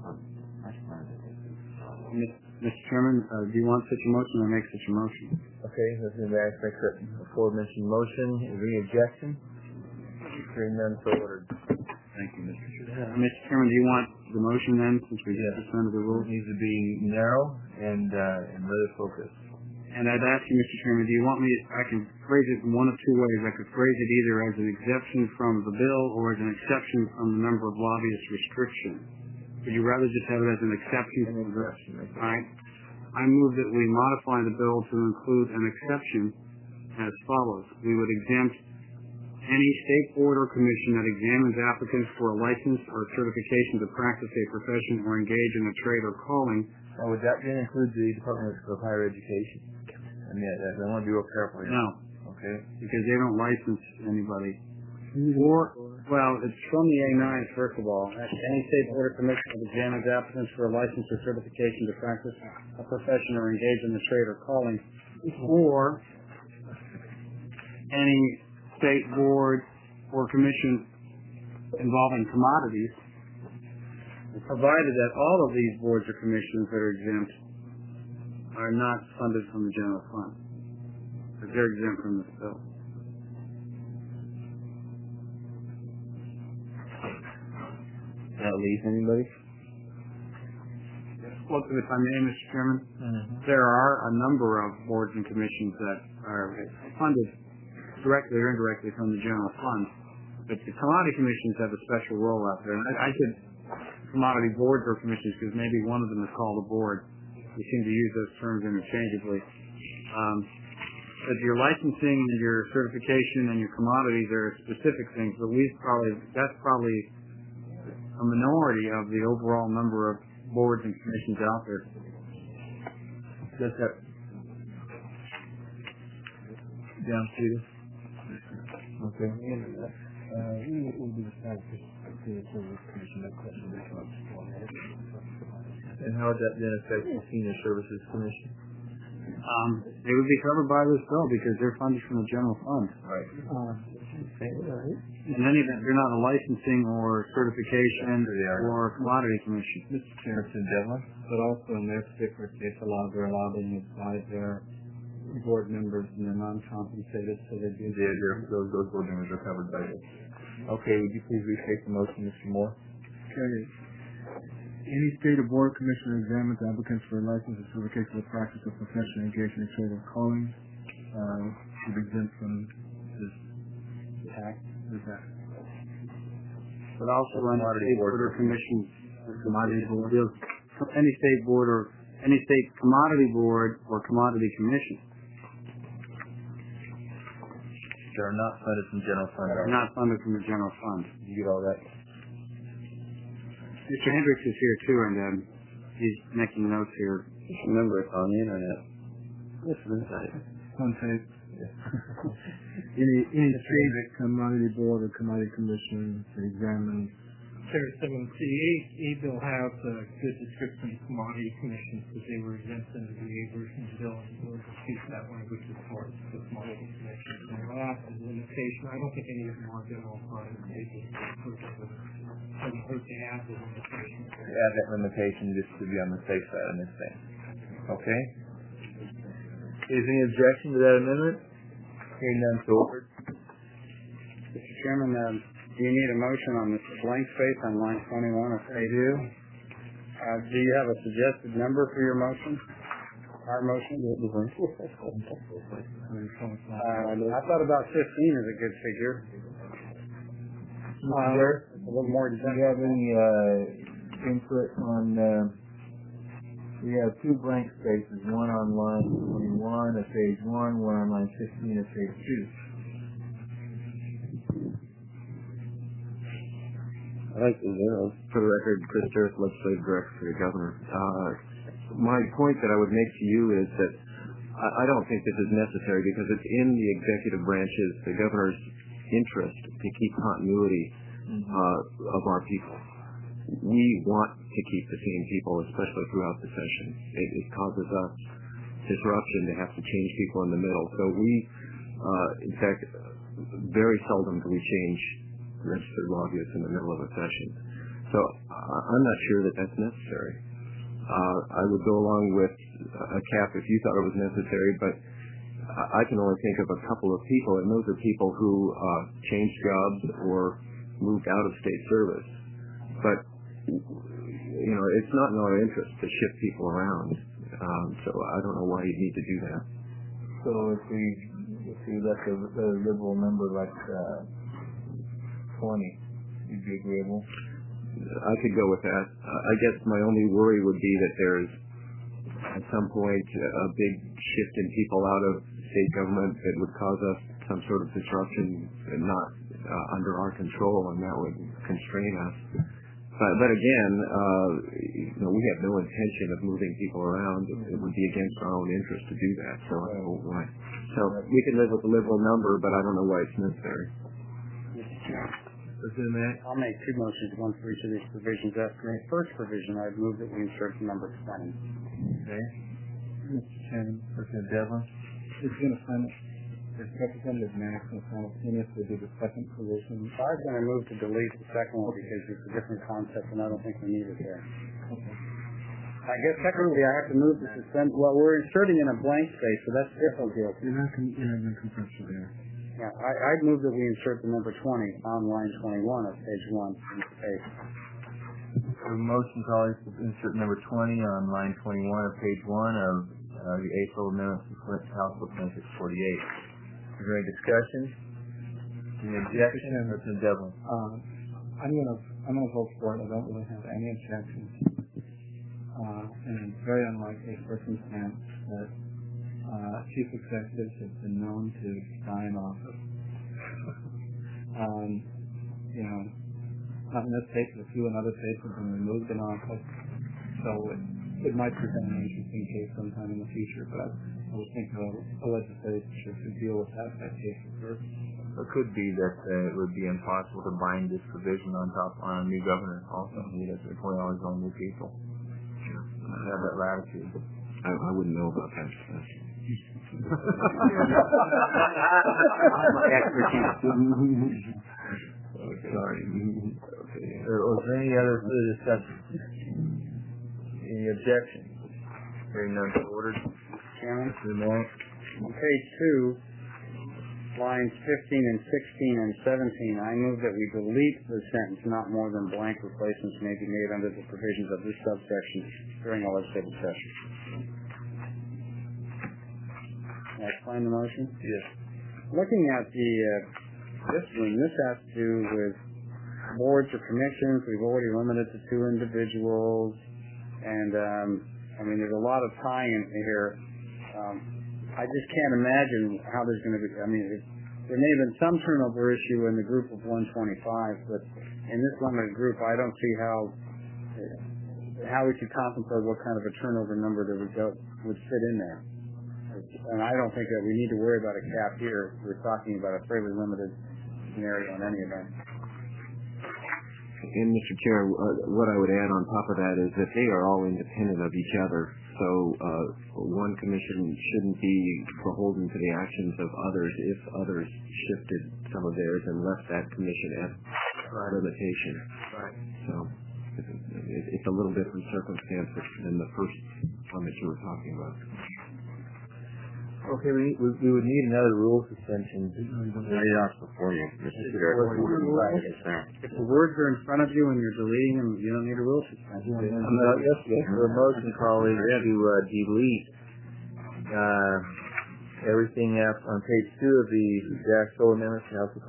Mr. Chairman, do you want such a motion or make such a motion? Okay, this is the aspect that aforementioned motion. Is there any objection? Hearing none, so ordered. Thank you, Mr. Chairman. Mr. Chairman, do you want the motion then, since we suspended the rules? It needs to be narrow and really focused. And I'd ask you, Mr. Chairman, do you want me, I can phrase it in one of two ways. I could phrase it either as an exemption from the bill or as an exception from the number of lobbyist restrictions. Would you rather just have it as an exception? An exception. All right. I move that we modify the bill to include an exception as follows. We would exempt any state board or commission that examines applicants for a license or certification to practice a profession or engage in a trade or calling. Would that then include the Department of Higher Education? I mean, I want to be real careful here. No. Okay. Because they don't license anybody. Or, well, it's from the A9, first of all. Any state board or commission that examines applicants for a license or certification to practice a profession or engage in a trade or calling. Or any state board or commission involving commodities, provided that all of these boards or commissions that are exempt are not funded from the general fund. Because they're exempt from this bill. That leave anybody? Look, if I may, Mr. Chairman, there are a number of boards and commissions that are funded directly or indirectly from the general fund. But the commodity commissions have a special role out there. And I could commodity boards or commissions because maybe one of them is called a board. We seem to use those terms interchangeably. But your licensing and your certification and your commodities are specific things, but that's probably a minority of the overall number of boards and commissions out there. Does that down to okay. And how would that then affect the Senior Services Commission? They would be covered by this bill because they're funded from the general fund. Right. In any event, they're not a licensing or certification or commodity commission. Mr. Chairman, but also in their particular case, they're allowed to apply their board members and they're non-compensated, so they do. Those board members are covered by this. Okay, would you please restate the motion, Mr. Moore? Okay. Any state or board commissioner examines applicants for a license or certification of practice or professional engagement in trade or calling should be exempt from this tax. But also any state board or commission, commodity board, any state board or any state commodity board or commodity commission. They are not funded from general fund. Not funded from the general fund. You get all that? Mr. Hendricks is here too, and he's making notes here. Just remember, it's on the internet. Listen, one tape. Any state commodity board or commodity commission to examine. Chair 7C, bill has a good description of commodity commissions because they were exempt under the A version bill, and we'll keep that language as far as the commodity commissions. And the last is limitation. I don't think any of them are general fund. They just doesn't hurt to add the limitation. Add that limitation just to be on the safe side of this thing. Okay? Is any objection to that amendment? Hearing none, so ordered. Mr. Chairman, do you need a motion on this blank space on line 21? If they do, do you have a suggested number for your motion? Our motion? I thought about 15 is a good figure. A little more. Do you have any input on? We have two blank spaces, one on line 21 of page 1, one on line 15 of page 2. I like the zeros. For the record, Chris Durst, Legislative Director for the Governor. My point that I would make to you is that I don't think this is necessary because it's in the executive branches, the governor's interest to keep continuity of our people. We want to keep the same people, especially throughout the session. It causes us disruption to have to change people in the middle. So we, in fact, very seldom do we change registered lobbyists in the middle of a session. So I'm not sure that that's necessary. I would go along with a cap if you thought it was necessary, but I can only think of a couple of people, and those are people who changed jobs or moved out of state service. But, you know, it's not in our interest to shift people around. So I don't know why you'd need to do that. So if we let the liberal number like 20, you'd be agreeable? I could go with that. I guess my only worry would be that there's at some point a big shift in people out of state government that would cause us some sort of disruption and not under our control, and that would constrain us. But again, you know, we have no intention of moving people around. It would be against our own interest to do that. So I don't know why. So we can live with the liberal number, but I don't know why it's necessary. I'll make two motions, one for each of these provisions. After the first provision, I'd move that we insert the number 20. Okay. Mr. Chairman, Representative Devlin? it's going to find Representative Max and simultaneously do the second provision. I was going to move to delete the second one because it's a different concept and I don't think we need it there. Okay. I guess technically I have to move to suspend. Well, we're inserting in a blank space, so that's different deal. You're not going to compressor there. Yeah, I'd move that we insert the number 20 on line 21 of page 1 in the space. A motion, colleagues, to insert number 20 on line 21 of page 1 of the April amendment to House Bill 2648. Is there any discussion? Any objection? Representative Devlin? I'm gonna vote for it. I don't really have any objections. And it's very unlikely circumstance that chief executives have been known to die in office. You know, not in this case, but a few in other states have been removed in office. So it might present an interesting case sometime in the future, but I would think the legislature should deal with that case first. It could be that it would be impossible to bind this provision on a new governor also. He has to appoint all his own new people. Sure. Have that latitude. I wouldn't know about that. Sorry. Okay. Was there any other further discussion? Any objections? Hearing none, so ordered. Chairman? On page 2, lines 15 and 16 and 17, I move that we delete the sentence, not more than blank replacements may be made under the provisions of this subsection during a legislative session. Can I explain the motion? Yes. Looking at this one, this has to do with boards or commissions. We've already limited to 2 individuals, and I mean, there's a lot of tie-in here. I just can't imagine how there's going to be. I mean, there may have been some turnover issue in the group of 125, but in this limited group, I don't see how we could contemplate what kind of a turnover number that would fit in there. And I don't think that we need to worry about a cap here. We're talking about a fairly limited scenario in any event. And Mr. Chair, what I would add on top of that is that they are all independent of each other. So one commission shouldn't be beholden to the actions of others if others shifted some of theirs and left that commission at limitation. Right. So it's a little different circumstance than the first one that you were talking about. Okay, we would need another rule suspension. Lay off before you. If the words are in front of you and you're deleting them, you don't need a rule suspension. Yes, the motion, colleagues, to delete everything on page 2 of the Jack-Stoll Amendment to House Bill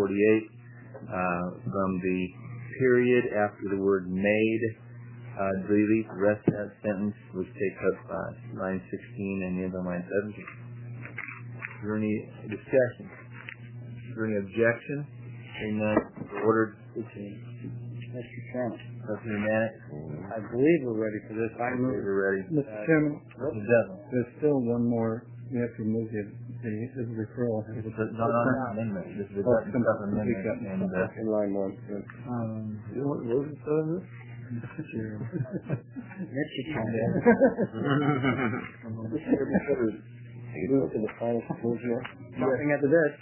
2648 from the period after the word made. Delete the rest of that sentence, which takes up line 16 and the end of line 17. Is there any discussion? Is there any objection? Hearing none, ordered. Mr. Chairman. Representative Mannix? I believe we're ready for this. I move. We're ready. Mr. Chairman, Representative Devlin? there's still one more. We have to move the referral. This is not an amendment. This is a amendment. And, In line one. What was it on this? That's your time. Move to the final conclusion. Nothing after this.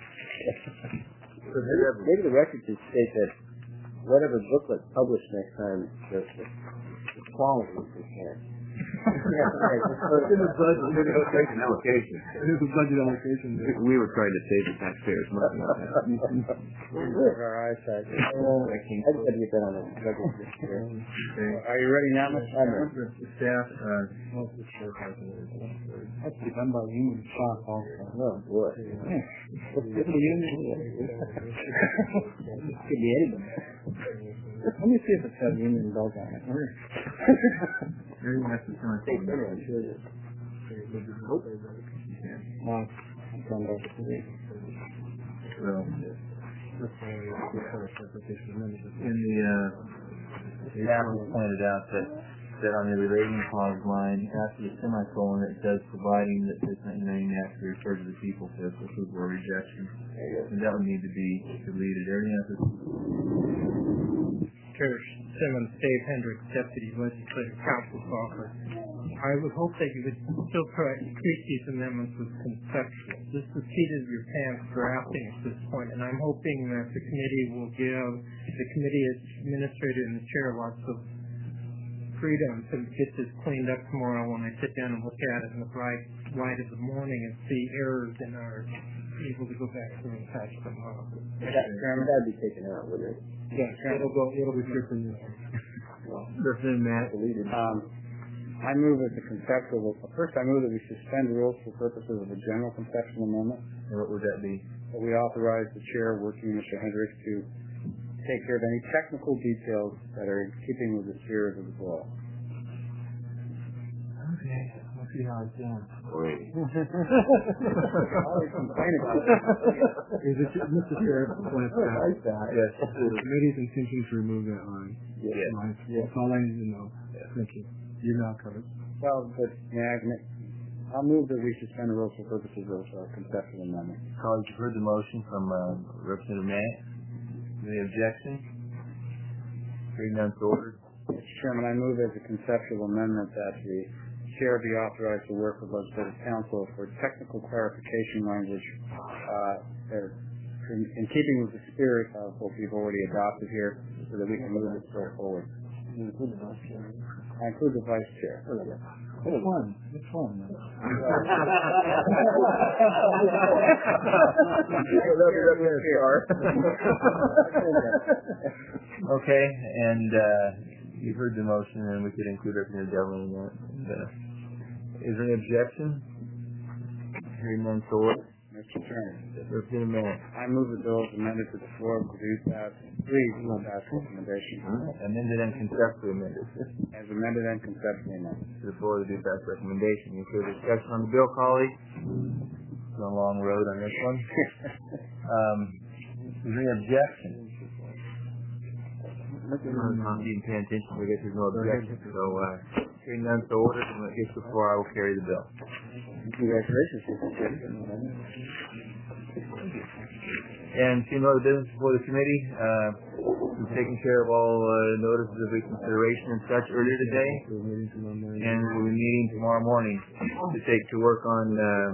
Maybe the record should state that whatever booklet published next time, the quality is enhanced. In the budget allocation. It is a budget allocation. We were trying to save the taxpayers money on that. Our eyesight. Everybody get that on a budget. Are you ready now, Mr. Chairman? the staff, That's to be done by union stock also. Oh, boy. Could be anybody. Let me see if it has union bells on it. very much the same thing. Well, I'm going back to the Well, in the staff pointed out that on the relating clause line, after the semicolon, it says providing that this name actually refers to the people for approval or rejection. And that would need to be deleted. Everything else is Chair Simmons, Dave Hendricks, Deputy Legislative Counsel's Office. I would hope that you would still try to treat these amendments as conceptual. This is seat of your pants drafting at this point, and I'm hoping that the committee will give the committee administrator and the chair lots of freedom to get this cleaned up tomorrow when I sit down and look at it in the bright light of the morning and see errors in our able to go back through and patch them up. That'd be taken out, wouldn't it? Yeah, it'll be different. Representative Matt. I move as a conceptual. First, I move that we suspend rules for purposes of a general conceptual amendment. And what would that be? That we authorize the chair, working with Mr. Hendricks, to take care of any technical details that are in keeping with the spirit of the law. Okay, we'll see how it's done. Wait. Always complain about it. Mr. Chair, Yes. the committee's intention to remove that line. Yes. That's all I need to know. Thank you. You're now covered. Well, but I'll move that we suspend the rules for purposes of conceptual amendment. Colleagues, you've heard the motion from Representative Matt. Any objection? Hearing none, so ordered. Mr. Chairman, I move as a conceptual amendment that the chair be authorized to work with legislative counsel for technical clarification language in keeping with the spirit of what we've already adopted here so that we can move this bill forward. I include the vice chair. Which one? Okay, and you've heard the motion, and we could include Representative Devlin in that. Is there any objection? Hearing none, so ordered. Mr. Chairman, Representative Matt. I move the bill as amended to the floor of the recommendation. Amended and conceptually amended. As amended and conceptually amended. To the floor of the DUPAS recommendation. Any further discussion on the bill, colleagues? It's a long road on this one. Is there any objection? I'm not even paying attention, I guess there's no objection. So, hearing none, so ordered, and when it gets to the floor, I will carry the bill. Congratulations, Mr. Chairman. And seeing no other business before the committee, we've taken care of all notices of reconsideration and such earlier today, and we'll be meeting tomorrow morning to work on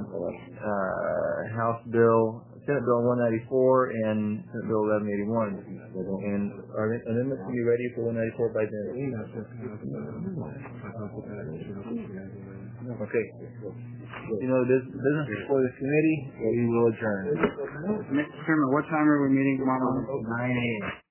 Senate Bill 194 and Senate Bill 1181. And are amendments going to be ready for 194 by then? Okay. You know, this business before this committee, we will adjourn. Mr. Chairman, what time are we meeting tomorrow? 9 a.m.